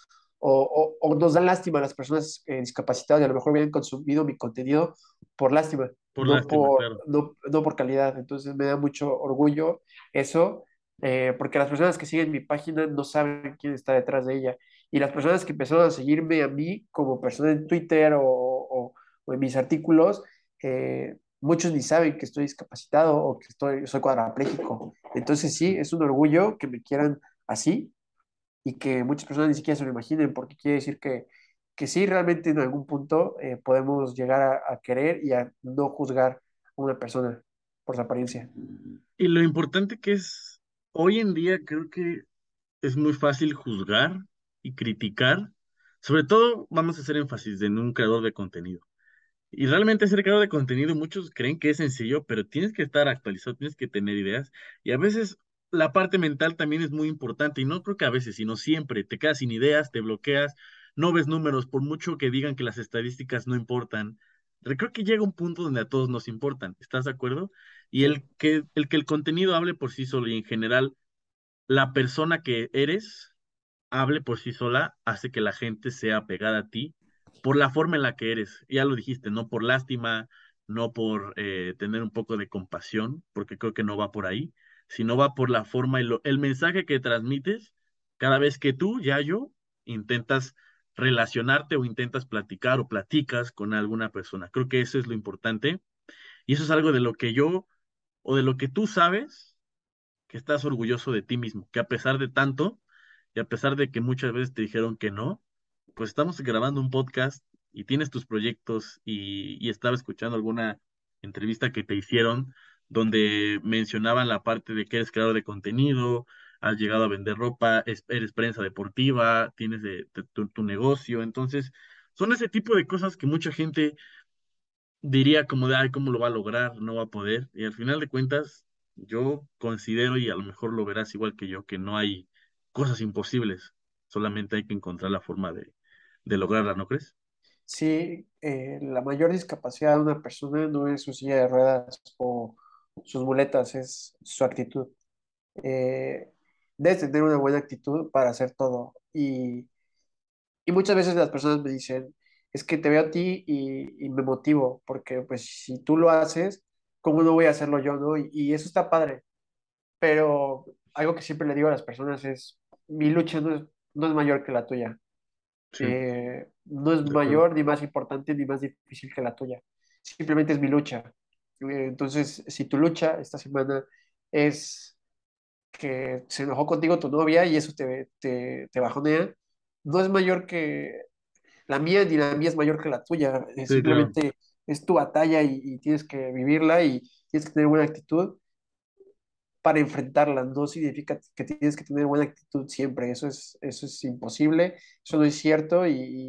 o nos dan lástima a las personas discapacitadas y a lo mejor hubieran consumido mi contenido por lástima, por lástima, claro. no por calidad. Entonces me da mucho orgullo eso, porque las personas que siguen mi página no saben quién está detrás de ella. Y las personas que empezaron a seguirme a mí como persona en Twitter o en mis artículos, muchos ni saben que estoy discapacitado o que soy cuadrapléjico. Entonces sí, es un orgullo que me quieran así y que muchas personas ni siquiera se lo imaginen, porque quiere decir que sí, realmente en algún punto podemos llegar a querer y a no juzgar a una persona por su apariencia. Y lo importante que es, hoy en día creo que es muy fácil juzgar y criticar. Sobre todo, vamos a hacer énfasis en un creador de contenido. Y realmente ser creador de contenido, muchos creen que es sencillo, pero tienes que estar actualizado, tienes que tener ideas. Y a veces la parte mental también es muy importante. Y no creo que a veces, sino siempre. Te quedas sin ideas, te bloqueas, no ves números, por mucho que digan que las estadísticas no importan. Creo que llega un punto donde a todos nos importan. ¿Estás de acuerdo? Y Sí, el que el contenido hable por sí solo y en general la persona que eres hable por sí sola hace que la gente sea apegada a ti por la forma en la que eres. Ya lo dijiste, no por lástima, no por tener un poco de compasión, porque creo que no va por ahí, sino va por la forma y el mensaje que transmites cada vez que tú, ya yo, intentas relacionarte o intentas platicar o platicas con alguna persona. Creo que eso es lo importante y eso es algo de lo que yo o de lo que tú sabes que estás orgulloso de ti mismo, que a pesar de tanto y a pesar de que muchas veces te dijeron que no, pues estamos grabando un podcast y tienes tus proyectos y estaba escuchando alguna entrevista que te hicieron donde mencionaban la parte de que eres creador de contenido, has llegado a vender ropa, eres prensa deportiva, tienes tu negocio, entonces son ese tipo de cosas que mucha gente diría como de, ay, ¿cómo lo va a lograr? No va a poder. Y al final de cuentas, yo considero, y a lo mejor lo verás igual que yo, que no hay cosas imposibles. Solamente hay que encontrar la forma de lograrla, ¿no crees? sí, la mayor discapacidad de una persona no es su silla de ruedas o sus muletas, es su actitud. Eh, Debes tener una buena actitud para hacer todo. Y muchas veces las personas me dicen, es que te veo a ti y me motivo, porque pues si tú lo haces, ¿cómo no voy a hacerlo yo, no? Y eso está padre, pero algo que siempre le digo a las personas es, mi lucha no es mayor que la tuya. Sí, No es de acuerdo. mayor, ni más importante, ni más difícil que la tuya. Simplemente es mi lucha. Entonces, si tu lucha esta semana es que se enojó contigo tu novia y eso te bajonea, no es mayor que la mía, ni la mía es mayor que la tuya. Sí, claro. Simplemente es tu batalla y tienes que vivirla y tienes que tener buena actitud para enfrentarla. No significa que tienes que tener buena actitud siempre. Eso es imposible, eso no es cierto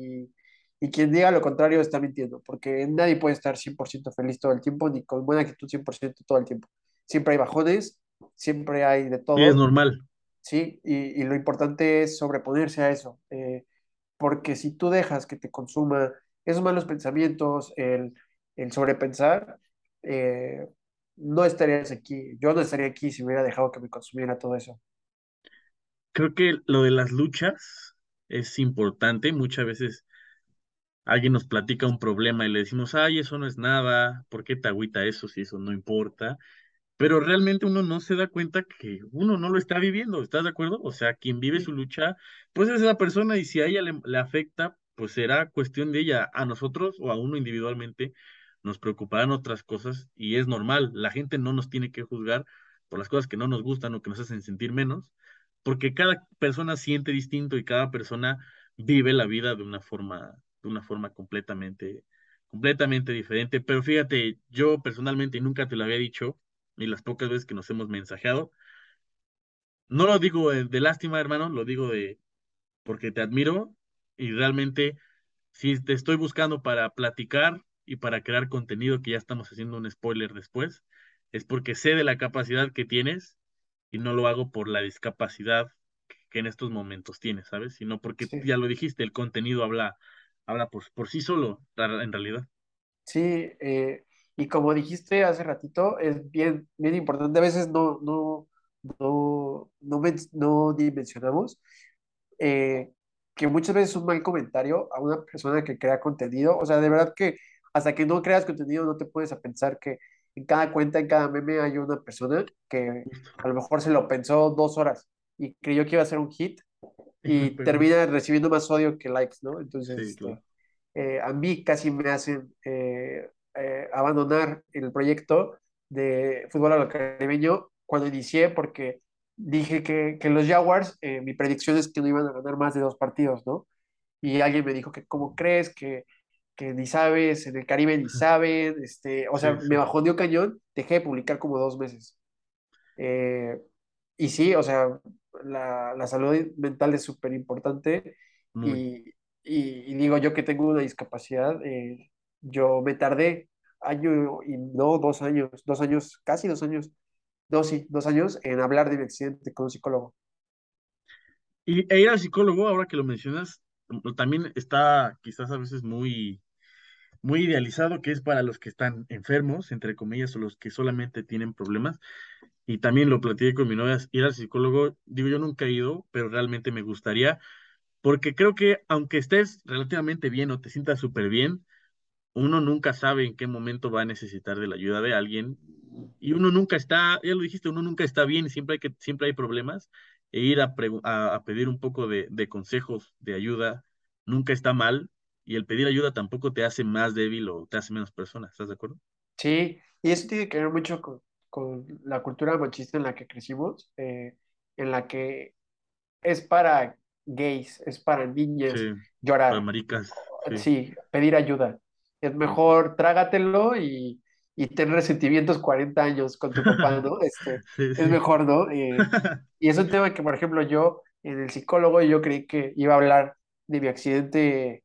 y quien diga lo contrario está mintiendo, porque nadie puede estar 100% feliz todo el tiempo, ni con buena actitud 100% todo el tiempo. Siempre hay bajones, siempre hay de Y es todo, normal. ¿sí? Y lo importante es sobreponerse a eso, porque si tú dejas que te consuma esos malos pensamientos, el sobrepensar, eh, no estarías aquí. Yo no estaría aquí si hubiera dejado que me consumiera todo eso. Creo que lo de las luchas es importante. Muchas veces alguien nos platica un problema y le decimos, ay, eso no es nada, ¿por qué te agüita eso si eso no importa? Pero realmente uno no se da cuenta que uno no lo está viviendo, ¿estás de acuerdo? O sea, quien vive su Sí, lucha, pues es la persona y si a ella le afecta, pues será cuestión de ella. A nosotros o a uno individualmente nos preocuparán otras cosas y es normal. La gente no nos tiene que juzgar por las cosas que no nos gustan o que nos hacen sentir menos, porque cada persona siente distinto y cada persona vive la vida de una forma completamente diferente. Pero fíjate, yo personalmente y nunca te lo había dicho y las pocas veces que nos hemos mensajeado. No lo digo de lástima, hermano, lo digo de porque te admiro y realmente si te estoy buscando para platicar y para crear contenido, que ya estamos haciendo un spoiler después, es porque sé de la capacidad que tienes y no lo hago por la discapacidad que en estos momentos tienes, ¿sabes? Sino porque sí. ya lo dijiste, el contenido habla por sí solo, en realidad. Sí, y como dijiste hace ratito, es bien importante. A veces no dimensionamos eh, que muchas veces un mal comentario a una persona que crea contenido, o sea, de verdad que hasta que no creas contenido no te puedes a pensar que en cada cuenta, en cada meme hay una persona que Justo. a lo mejor se lo pensó 2 horas y creyó que iba a ser un hit Y me y pegó. termina recibiendo más odio que likes, ¿no? Entonces, Sí, claro. a mí casi me hacen abandonar el proyecto de fútbol a lo caribeño cuando inicié porque dije que los Jaguars, mi predicción es que no iban a ganar más de 2 partidos, ¿no? Y alguien me dijo que cómo crees, que ni sabes, en el Caribe ni saben, o sea, Sí, me sí, bajó de un cañón, dejé de publicar como 2 meses. Eh, y sí, o sea, la salud mental es súper importante muy. y, y digo yo que tengo una discapacidad, yo me tardé año y no 2 años, casi 2 años, no, sí, 2 años en hablar de mi accidente con un psicólogo. Y ir al psicólogo, ahora que lo mencionas, también está quizás a veces muy idealizado, que es para los que están enfermos, entre comillas, o los que solamente tienen problemas. Y también lo platiqué con mi novia, ir al psicólogo, digo, yo nunca he ido, pero realmente me gustaría, porque creo que aunque estés relativamente bien o te sientas súper bien, uno nunca sabe en qué momento va a necesitar de la ayuda de alguien y uno nunca está, ya lo dijiste, uno nunca está bien, siempre hay problemas e ir a pedir un poco de consejos, de ayuda, nunca está mal y el pedir ayuda tampoco te hace más débil o te hace menos persona, ¿estás de acuerdo? Sí, y eso tiene que ver mucho con la cultura machista en la que crecimos, en la que es para gays, es para Sí, niñas para llorar. maricas, sí, Sí, pedir ayuda. Es sí, sí. mejor trágatelo y ten resentimientos 40 años con tu papá, ¿no? Sí, Es sí. mejor, ¿no? Y es un tema que, por ejemplo, yo en el psicólogo yo creí que iba a hablar de mi accidente,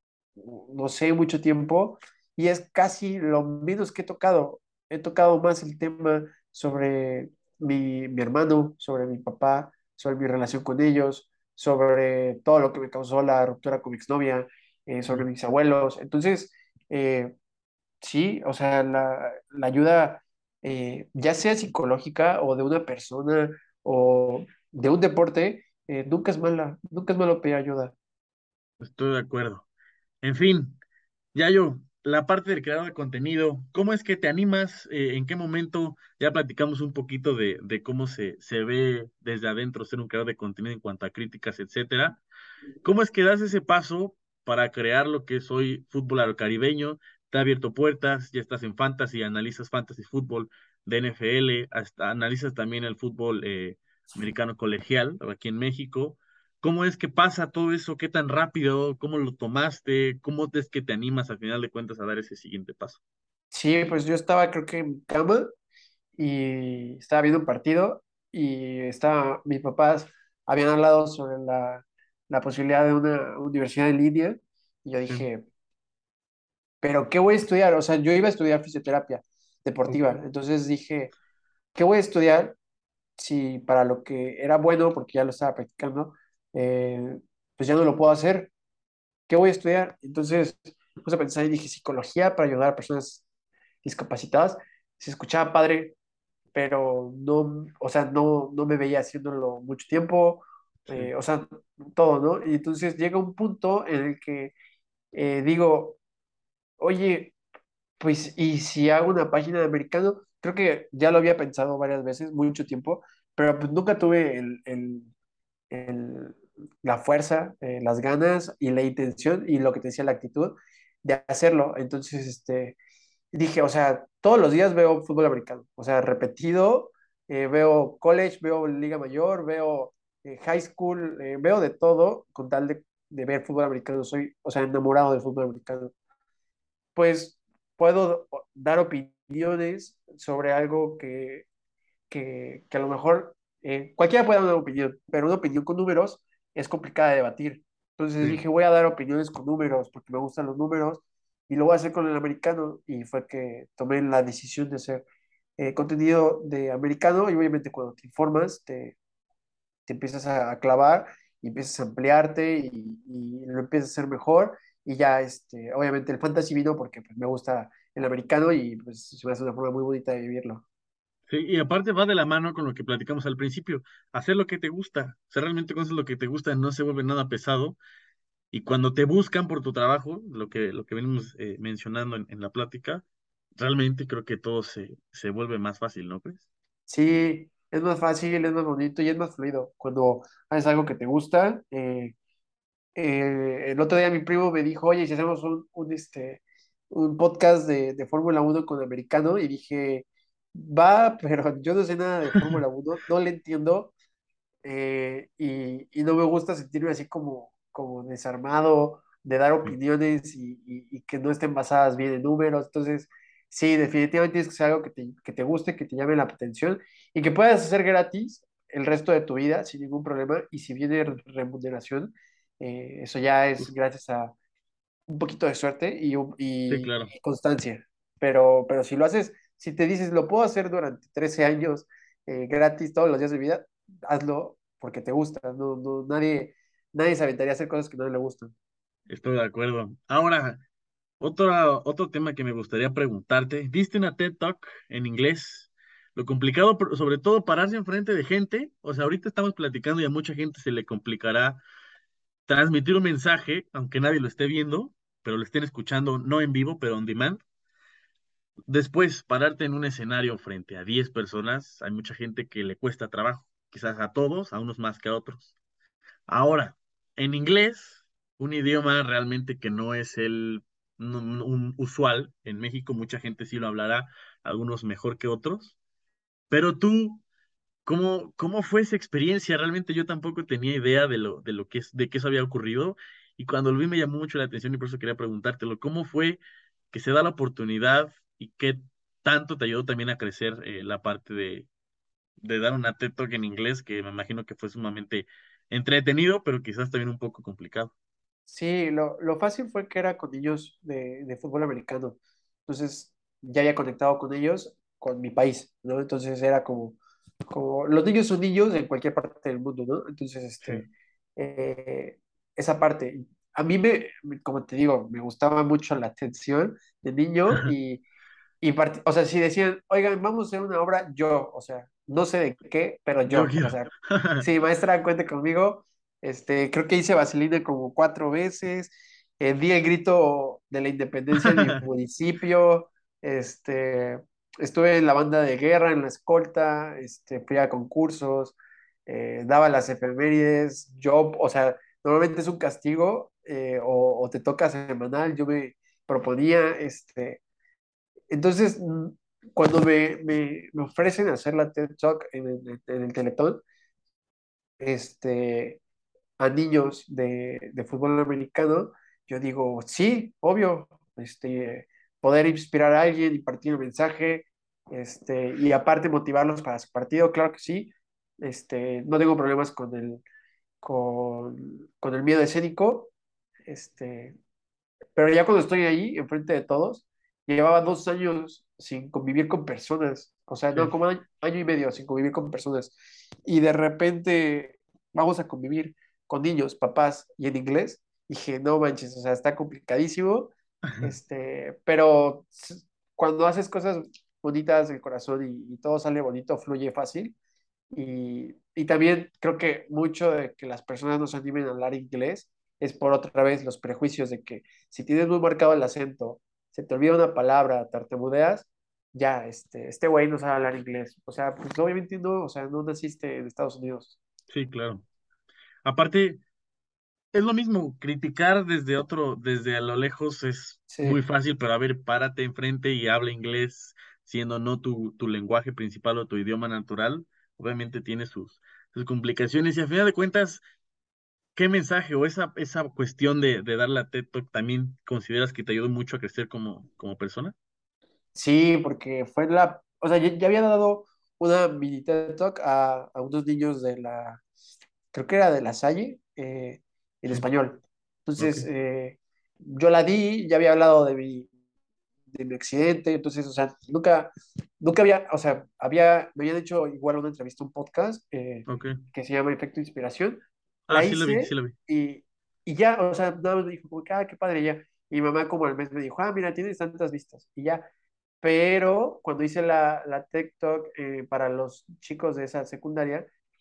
no sé, mucho tiempo, y es casi lo menos que he tocado. He tocado más el tema sobre mi hermano, sobre mi papá, sobre mi relación con ellos, sobre todo lo que me causó la ruptura con mi exnovia, sobre Mm. mis abuelos. Entonces, eh, sí, o sea, la ayuda, ya sea psicológica o de una persona o de un deporte, nunca es mala, nunca es malo pedir ayuda. Estoy de acuerdo. En fin, Yayo, la parte del creador de contenido, ¿cómo es que te animas? ¿En qué momento? Ya platicamos un poquito de cómo se ve desde adentro ser un creador de contenido en cuanto a críticas, etcétera. ¿Cómo es que das ese paso para crear lo que es hoy fútbol a lo caribeño? Te ha abierto puertas, ya estás en fantasy, analizas fantasy fútbol de NFL, hasta analizas también el fútbol americano colegial aquí en México. ¿Cómo es que pasa todo eso? ¿Qué tan rápido? ¿Cómo lo tomaste? ¿Cómo es que te animas al final de cuentas a dar ese siguiente paso? Sí, pues yo estaba creo que en mi cama y estaba viendo un partido y mis papás habían hablado sobre la posibilidad de una universidad en línea y yo Sí, dije, pero ¿qué voy a estudiar? O sea, yo iba a estudiar fisioterapia ok. deportiva, entonces dije, ¿qué voy a estudiar si para lo que era bueno, porque ya lo estaba practicando, pues ya no lo puedo hacer? ¿Qué voy a estudiar? Entonces me puse a pensar y dije, psicología para ayudar a personas discapacitadas. Se escuchaba padre, pero no, o sea, no me veía haciéndolo mucho tiempo, Sí, o sea, todo, ¿no? Y entonces llega un punto en el que digo, oye, pues, ¿y si hago una página de americano? Creo que ya lo había pensado varias veces, mucho tiempo, pero pues nunca tuve el- la fuerza, las ganas y la intención y lo que te decía, la actitud de hacerlo. Entonces, dije, o sea, todos los días veo fútbol americano, o sea, repetido, veo college, veo liga mayor, veo high school, veo de todo con tal de ver fútbol americano. Soy, o sea, enamorado del fútbol americano. Pues puedo dar opiniones sobre algo que a lo mejor cualquiera puede dar una opinión, pero una opinión con números es complicada de debatir. Entonces sí. dije, voy a dar opiniones con números porque me gustan los números y lo voy a hacer con el americano y fue que tomé la decisión de hacer contenido de americano y obviamente cuando te informas te empiezas a clavar y empiezas a ampliarte y lo empiezas a hacer mejor y ya obviamente el fantasy vino porque pues, me gusta el americano y pues se me hace una forma muy bonita de vivirlo. Sí, y aparte va de la mano con lo que platicamos al principio, hacer lo que te gusta. O sea, realmente cuando haces lo que te gusta no se vuelve nada pesado. Y cuando te buscan por tu trabajo, lo que venimos mencionando en la plática, realmente creo que todo se vuelve más fácil, ¿no crees? Sí, es más fácil, es más bonito y es más fluido. Cuando haces algo que te gusta, el otro día mi primo me dijo, oye, si hacemos un podcast de Fórmula 1 con americano, y dije, va, pero yo no sé nada de Fórmula 1, no le entiendo, y no me gusta sentirme así como desarmado, de dar Sí, opiniones y que no estén basadas bien en números. Entonces, sí, definitivamente tienes que ser algo que te guste, que te llame la atención y que puedas hacer gratis el resto de tu vida sin ningún problema. Y si viene remuneración, eso ya es justo. gracias a un poquito de suerte y, Sí, claro. y constancia. Pero si lo haces, si te dices, lo puedo hacer durante 13 años gratis todos los días de mi vida, hazlo porque te gusta. No, no, nadie se aventaría a hacer cosas que no le gustan. Estoy de acuerdo. Ahora, otro tema que me gustaría preguntarte. ¿Viste una TED Talk en inglés? Lo complicado, sobre todo, pararse enfrente de gente. O sea, ahorita estamos platicando y a mucha gente se le complicará transmitir un mensaje, aunque nadie lo esté viendo, pero lo estén escuchando, no en vivo, pero on demand. Después, pararte en un escenario frente a 10 personas, hay mucha gente que le cuesta trabajo, quizás a todos, a unos más que a otros. Ahora, en inglés, un idioma realmente que no es un usual, en México mucha gente sí lo hablará, algunos mejor que otros, pero tú, ¿cómo fue esa experiencia? Realmente yo tampoco tenía idea de lo de que eso había ocurrido, y cuando lo vi me llamó mucho la atención y por eso quería preguntártelo, ¿cómo fue que se da la oportunidad y qué tanto te ayudó también a crecer la parte de dar una TED Talk en inglés, que me imagino que fue sumamente entretenido, pero quizás también un poco complicado? Sí, lo fácil fue que era con niños de fútbol americano. Entonces, ya había conectado con ellos, con mi país, ¿no? Entonces era como los niños son niños en cualquier parte del mundo, ¿no? Entonces, Sí. eh, esa parte. A mí como te digo, me gustaba mucho la atención de niño o sea, si decían, oigan, vamos a hacer una obra, yo, o sea, no sé de qué, pero Yo yo, o quiero. sea, sí, maestra, cuente conmigo. Creo que hice vaselina como 4 veces, di el grito de la independencia en mi municipio, estuve en la banda de guerra, en la escolta, fui a concursos, daba las efemérides, yo, o sea, normalmente es un castigo o te toca semanal, yo me proponía, entonces, cuando me ofrecen hacer la TED Talk en el Teletón, este, a niños de fútbol americano, yo digo, sí, obvio, poder inspirar a alguien, impartir un mensaje, y aparte motivarlos para su partido, claro que sí. No tengo problemas con el miedo escénico, este, pero ya cuando estoy ahí, enfrente de todos, llevaba 2 años sin convivir con personas, o sea, no, Sí. como año y medio sin convivir con personas. Y de repente vamos a convivir con niños, papás y en inglés. Dije, no manches, o sea, está complicadísimo, pero cuando haces cosas bonitas del corazón y todo sale bonito, fluye fácil, Y también creo que mucho de que las personas no se animen a hablar inglés es por otra vez los prejuicios de que si tienes muy marcado el acento, se te olvida una palabra, tartamudeas, ya, este güey no sabe hablar inglés. O sea, pues obviamente no, o sea, no naciste en Estados Unidos. Sí, claro. Aparte, es lo mismo, criticar desde a lo lejos es muy Sí. fácil, pero a ver, párate enfrente y habla inglés, siendo no tu lenguaje principal o tu idioma natural, obviamente tiene sus complicaciones y a final de cuentas, ¿qué mensaje o esa cuestión de dar la TED Talk también consideras que te ayudó mucho a crecer como persona? Sí, porque fue o sea, ya había dado una mini TED Talk a unos niños creo que era de La Salle, en Sí, español. ok, Entonces, yo la di, ya había hablado de mi accidente, entonces, o sea, nunca había, o sea, me habían hecho igual una entrevista, un podcast, ok. que se llama Efecto Inspiración. Ah, La sí la vi, sí hice la vi. y ya, o sea, nada más me dijo, como que, qué padre, ya. Y mi mamá como al mes me dijo, mira, tienes tantas vistas, y ya. Pero cuando hice la TikTok para los chicos de esa secundaria,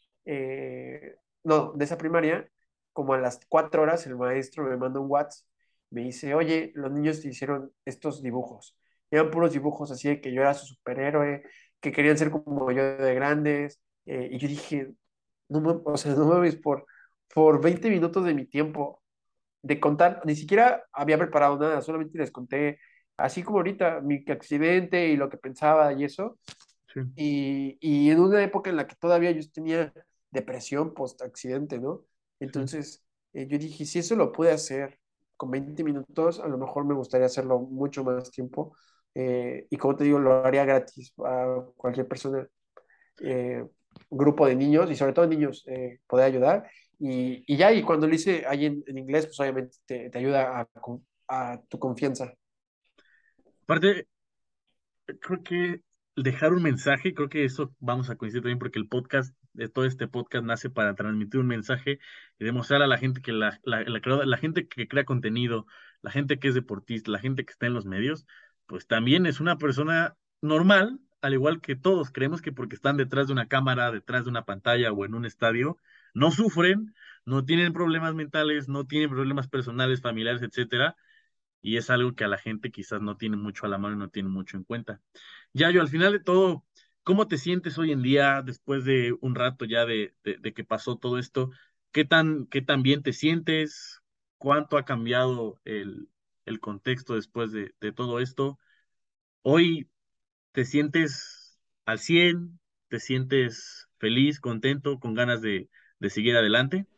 no, de esa primaria, como a las 4 horas el maestro me manda un WhatsApp, me dice, oye, los niños te hicieron estos dibujos. Y eran puros dibujos así de que yo era su superhéroe, que querían ser como yo de grandes. Y yo dije, o sea, no mames, por 20 minutos de mi tiempo de contar, ni siquiera había preparado nada, solamente les conté, así como ahorita, mi accidente y lo que pensaba y eso. Sí, Y en una época en la que todavía yo tenía depresión post-accidente, ¿no? sí. Entonces, yo dije, si eso lo pude hacer con 20 minutos, a lo mejor me gustaría hacerlo mucho más tiempo. Y como te digo, lo haría gratis a cualquier persona, eh, grupo de niños, y sobre todo niños, poder ayudar. Y ya, y cuando lo hice ahí en inglés, pues obviamente te ayuda a tu confianza. Aparte, creo que dejar un mensaje, creo que eso vamos a coincidir también porque el podcast, de todo este podcast nace para transmitir un mensaje y demostrar a la gente que la gente que crea contenido, la gente que es deportista, la gente que está en los medios, pues también es una persona normal, al igual que todos. Creemos que porque están detrás de una cámara, detrás de una pantalla o en un estadio, no sufren, no tienen problemas mentales, no tienen problemas personales, familiares, etcétera y es algo que a la gente quizás no tiene mucho a la mano y no tiene mucho en cuenta. Yayo, al final de todo, ¿cómo te sientes hoy en día después de un rato ya de que pasó todo esto? ¿Qué tan bien te sientes? ¿Cuánto ha cambiado el contexto después de todo esto? ¿Hoy te sientes al 100? ¿Te sientes feliz, contento, con ganas de seguir adelante?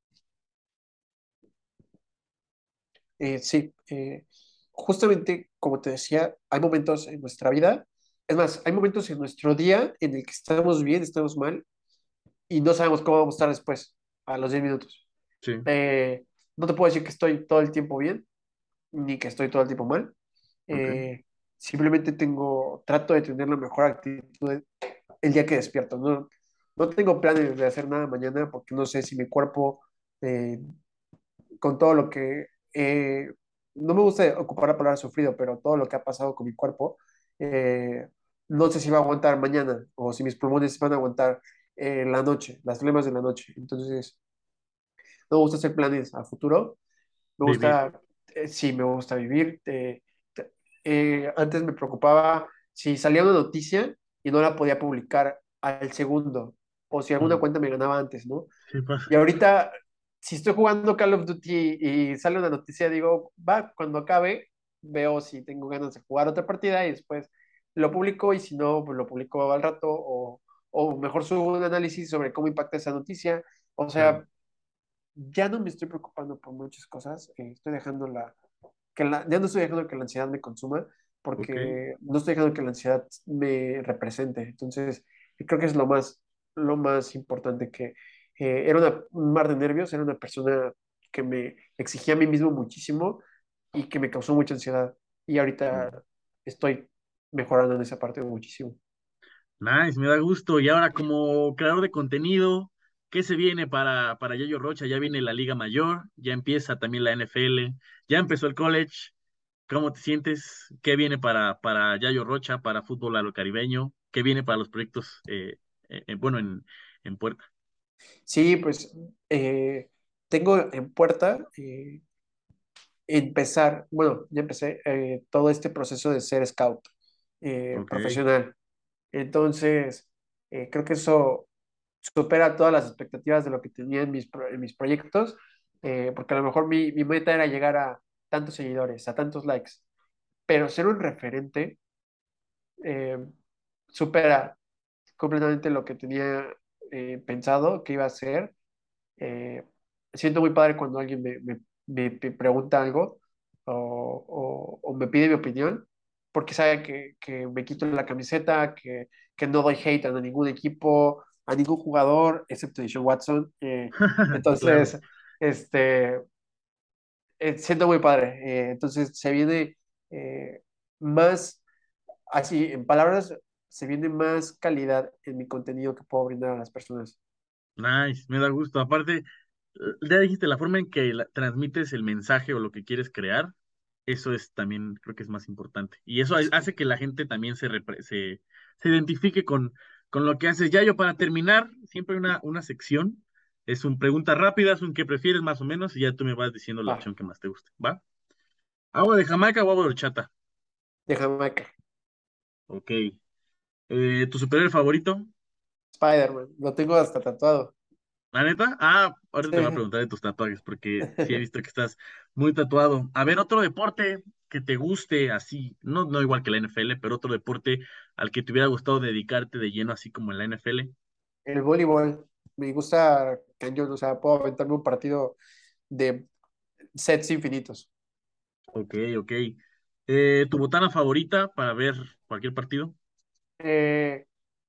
Sí, justamente como te decía, hay momentos en nuestra vida, es más, hay momentos en nuestro día en el que estamos bien, estamos mal y no sabemos cómo vamos a estar después, a los 10 minutos. Sí, Eh, no te puedo decir que estoy todo el tiempo bien, ni que estoy todo el tiempo mal. ok. Simplemente trato de tener la mejor actitud el día que despierto. No tengo planes de hacer nada mañana porque no sé si mi cuerpo, eh, con todo lo que, no me gusta ocupar la palabra sufrido, pero todo lo que ha pasado con mi cuerpo, eh, no sé si va a aguantar mañana o si mis pulmones van a aguantar la noche, las flemas de la noche. Entonces, no me gusta hacer planes a futuro. Me Vivir. gusta, sí, me gusta vivir. Antes me preocupaba si salía una noticia y no la podía publicar al segundo, o si alguna Mm, cuenta me ganaba antes, ¿no? sí Y pasa. ahorita, si estoy jugando Call of Duty y sale una noticia, digo, va, cuando acabe, veo si tengo ganas de jugar otra partida y después lo publico, y si no, pues lo publico al rato, o mejor subo un análisis sobre cómo impacta esa noticia. O Claro. sea, ya no me estoy preocupando por muchas cosas, estoy dejando ya no estoy dejando que la ansiedad me consuma, Ok. porque no estoy dejando que la ansiedad me represente. Entonces, creo que es lo más importante, que era un mar de nervios, era una persona que me exigía a mí mismo muchísimo y que me causó mucha ansiedad. Y ahorita estoy mejorando en esa parte muchísimo. Nice, me da gusto. Y ahora, como creador de contenido, ¿qué se viene para Yayo Rocha? Ya viene la Liga Mayor, ya empieza también la NFL, ya empezó el college. ¿Cómo te sientes? ¿Qué viene para Yayo Rocha, para fútbol a lo caribeño? ¿Qué viene para los proyectos bueno, en puerta. Sí, pues tengo en puerta empezar, bueno, ya empecé todo este proceso de ser scout Ok. profesional. Entonces, creo que eso supera todas las expectativas de lo que tenía en mis proyectos, porque a lo mejor mi meta era llegar a tantos seguidores, a tantos likes, pero ser un referente eh, supera completamente lo que tenía pensado que iba a ser. Eh, Siento muy padre cuando alguien me pregunta algo o me pide mi opinión, porque sabe que me quito la camiseta, que no doy hate a ningún equipo, a ningún jugador, excepto Deshaun Watson. Claro. Entonces, este, siento muy padre. Entonces, se viene eh, más, así, en palabras, se viene más calidad en mi contenido que puedo brindar a las personas. Nice, me da gusto. Aparte, ya dijiste, la forma en que transmites el mensaje o lo que quieres crear, eso es también, creo que es más importante. Y eso hace que la gente también se identifique con lo que haces. Ya yo, para terminar, siempre hay una sección, es un preguntas rápidas, un qué prefieres más o menos, y ya tú me vas diciendo la Va, opción que más te guste, ¿va? ¿Agua de Jamaica o agua de horchata? de Jamaica. Ok. ¿Tu superhéroe favorito? Spider-Man, lo tengo hasta tatuado. ¿La neta? Ah, ahorita te voy a Sí. preguntar de tus tatuajes, porque sí he visto que estás muy tatuado. A ver, otro deporte que te guste así, no igual que la NFL, pero otro deporte al que te hubiera gustado dedicarte de lleno, así como en la NFL. El voleibol, me gusta cañón, o sea, puedo aventarme un partido de sets infinitos. Ok, ok. ¿Tu botana favorita para ver cualquier partido? Eh,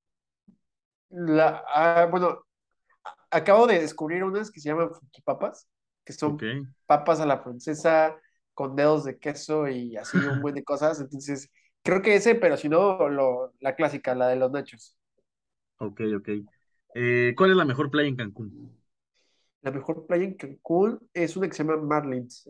bueno, acabo de descubrir unas que se llaman papas, que Ok. son papas a la francesa con dedos de queso y así un buen de cosas. Entonces, creo que ese, pero si no, la clásica, la de los nachos. Ok, ok. ¿Cuál es la mejor playa en Cancún? La mejor playa en Cancún es una que se llama Marlins.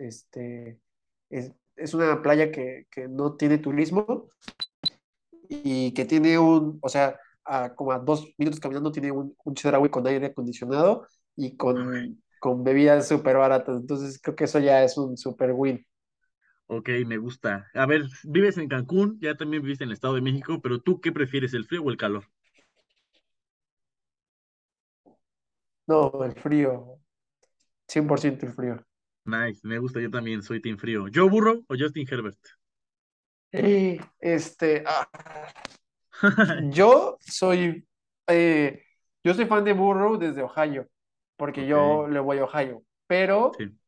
Es una playa que no tiene turismo y que tiene o sea, como a 2 minutos caminando tiene un Chedraui con aire acondicionado y con bebidas súper baratas. Entonces creo que eso ya es un super win. Ok, me gusta. A ver, vives en Cancún, ya también viviste en el Estado de México, pero ¿tú qué prefieres, el frío o el calor? No, el frío, 100% el frío. Nice, me gusta, yo también soy team frío. ¿Joe Burrow o Justin Herbert? Eh, Este, ah, yo soy, eh, yo soy fan de Burrow desde Ohio, porque Ok, yo le voy a Ohio, pero sí.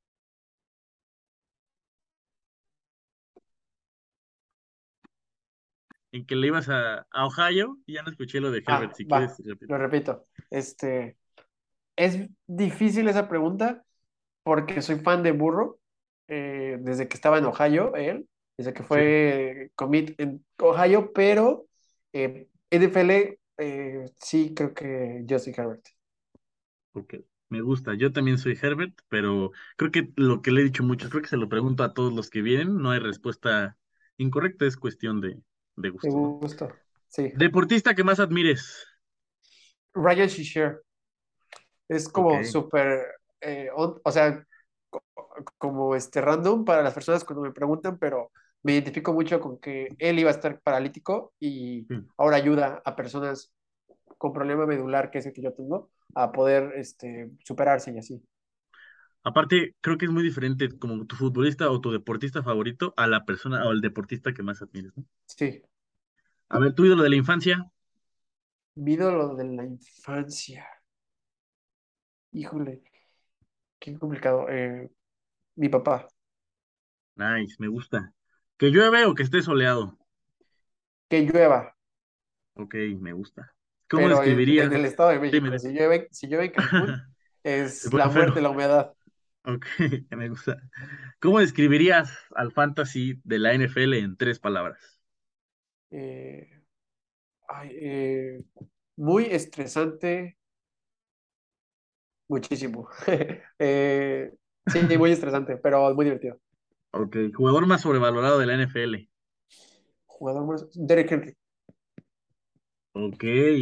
En que le ibas a Ohio y ya no escuché lo de Herbert, si quieres va, repetir. lo repito, es difícil esa pregunta porque soy fan de Burrow desde que estaba en Ohio, él, desde que Sí, fue commit en Ohio, pero NFL sí creo que Justin Herbert. ok, me gusta. Yo también soy Herbert, pero creo que lo que le he dicho mucho, creo que se lo pregunto a todos los que vienen, no hay respuesta incorrecta, es cuestión de De gusto, ¿no? gusto, sí. Deportista que más admires. Ryan Shazier es Ok, como súper, o sea, co- como random para las personas cuando me preguntan, pero me identifico mucho con que él iba a estar paralítico y sí. ahora ayuda a personas con problema medular, que es el que yo tengo, a poder superarse y así. Aparte, creo que es muy diferente como tu futbolista o tu deportista favorito a la persona o al deportista que más admires, ¿no? Sí, A ver, tu ídolo de la infancia. mi ídolo de la infancia. Híjole, qué complicado. Mi papá. Nice, me gusta. ¿Que llueve o que esté soleado? Que llueva, Ok, me gusta. ¿Cómo pero en describirías? el Estado de Dime, México. dime. Si llueve en Cancún, Se es pone la feo. muerte, la humedad. Ok, me gusta. ¿Cómo describirías al fantasy de la NFL en 3 palabras? Eh, ay, muy estresante, muchísimo. Sí, muy estresante, pero muy divertido. Ok, jugador más sobrevalorado de la NFL. Jugador más. Derek Henry. Ok,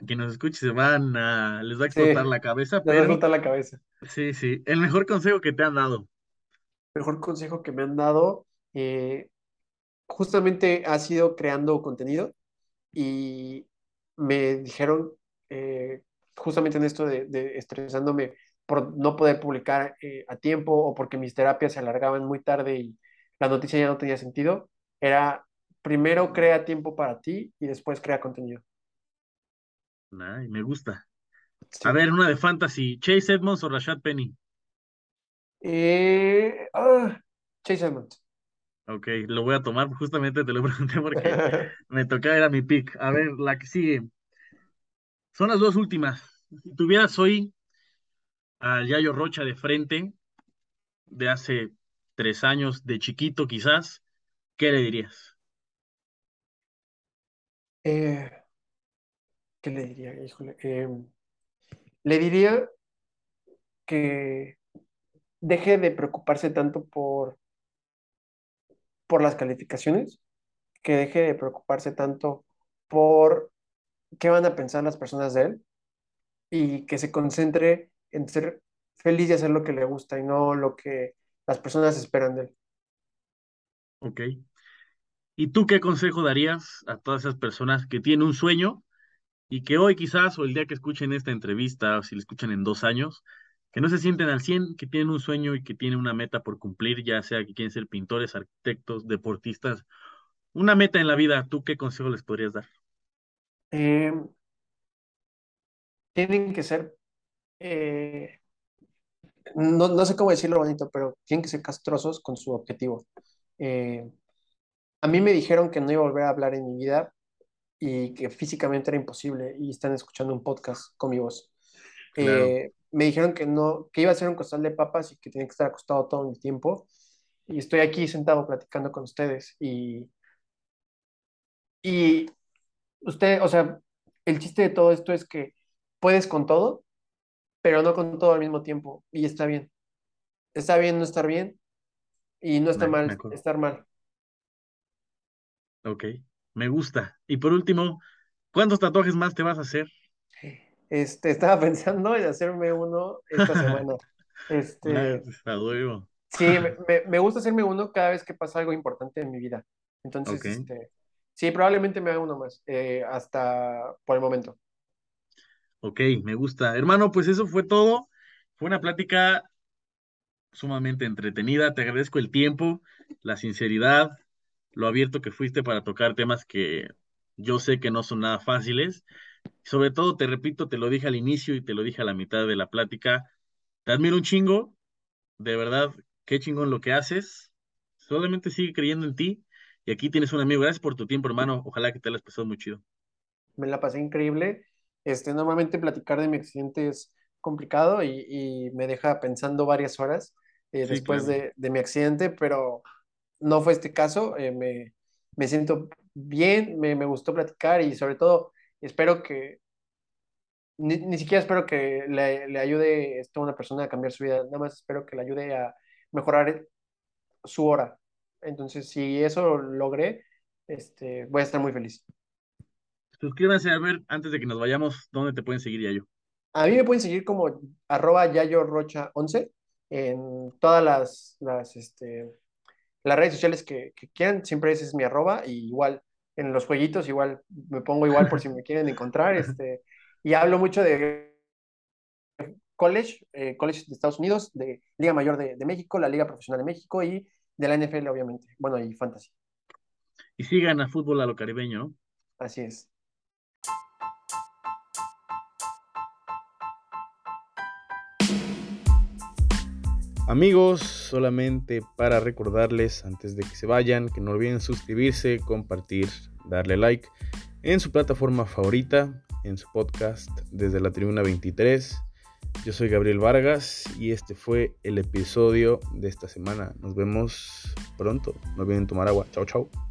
quien nos escuche les va a Sí, explotar la cabeza, ya me pero explota la cabeza. sí, sí, el mejor consejo que te han dado. Mejor consejo que me han dado, eh, justamente ha sido creando contenido y me dijeron, justamente en esto de estresándome por no poder publicar a tiempo o porque mis terapias se alargaban muy tarde y la noticia ya no tenía sentido, era primero crea tiempo para ti y después crea contenido. Ay, me gusta. A Sí. ver, una de fantasy, Chase Edmonds o Rashad Penny. Eh, ah, Chase Edmonds. Ok, lo voy a tomar, justamente te lo pregunté porque me tocaba, era mi pick. A ver, la que sigue. Son las dos últimas. Si tuvieras hoy a Yayo Rocha de frente, de hace 3 años, de chiquito quizás, ¿qué le dirías? Eh, ¿Qué le diría? Híjole. Le diría que deje de preocuparse tanto por las calificaciones, que deje de preocuparse tanto por qué van a pensar las personas de él y que se concentre en ser feliz y hacer lo que le gusta y no lo que las personas esperan de él. Ok. ¿Y tú qué consejo darías a todas esas personas que tienen un sueño y que hoy quizás, o el día que escuchen esta entrevista, o si la escuchan en 2 años, que no se sienten al 100, que tienen un sueño y que tienen una meta por cumplir, ya sea que quieren ser pintores, arquitectos, deportistas, una meta en la vida, ¿tú qué consejo les podrías dar? Eh, Tienen que ser, eh, no sé cómo decirlo bonito, pero tienen que ser castrosos con su objetivo. Eh, a mí me dijeron que no iba a volver a hablar en mi vida y que físicamente era imposible y están escuchando un podcast con mi voz. Claro. Me dijeron que no, que iba a ser un costal de papas y que tenía que estar acostado todo el tiempo y estoy aquí sentado platicando con ustedes y usted, o sea, el chiste de todo esto es que puedes con todo, pero no con todo al mismo tiempo y está bien. Está bien no estar bien y no está Me mal acuerdo. estar mal. Ok, me gusta. Y por último, ¿cuántos tatuajes más te vas a hacer? Estaba pensando en hacerme uno esta semana. Este, A huevo. sí, me gusta hacerme uno cada vez que pasa algo importante en mi vida. Entonces, Ok, sí, probablemente me haga uno más, hasta por el momento. ok, me gusta. Hermano, pues eso fue todo. Fue una plática sumamente entretenida. Te agradezco el tiempo, la sinceridad, lo abierto que fuiste para tocar temas que yo sé que no son nada fáciles. Sobre todo, te repito, te lo dije al inicio y te lo dije a la mitad de la plática. Te admiro un chingo, de verdad, qué chingón lo que haces. Solamente sigue creyendo en ti. Y aquí tienes un amigo. Gracias por tu tiempo, hermano. Ojalá que te lo hayas pasado muy chido. Me la pasé increíble. Normalmente platicar de mi accidente es complicado y me deja pensando varias horas Sí, después claro. de mi accidente, pero no fue este caso. Me siento bien, me gustó platicar y sobre todo espero que, ni siquiera espero que le ayude esto a una persona a cambiar su vida, nada más espero que le ayude a mejorar su hora. Entonces, si eso lo logré, voy a estar muy feliz. Suscríbanse a ver, antes de que nos vayamos, dónde te pueden seguir ya yo. A mí me pueden seguir como @YayoRocha11 en todas las redes sociales que quieran. Siempre ese es mi arroba. Y igual en los jueguitos, igual me pongo igual por si me quieren encontrar. Y hablo mucho de college de Estados Unidos, de Liga Mayor de México, la Liga Profesional de México y de la NFL, obviamente. Bueno, y fantasy. Y sigan a Fútbol a lo Caribeño, ¿no? Así es. Amigos, solamente para recordarles antes de que se vayan, que no olviden suscribirse, compartir, darle like en su plataforma favorita, en su podcast desde la Tribuna 23. Yo soy Gabriel Vargas y este fue el episodio de esta semana. Nos vemos pronto. No olviden tomar agua. Chao, chao.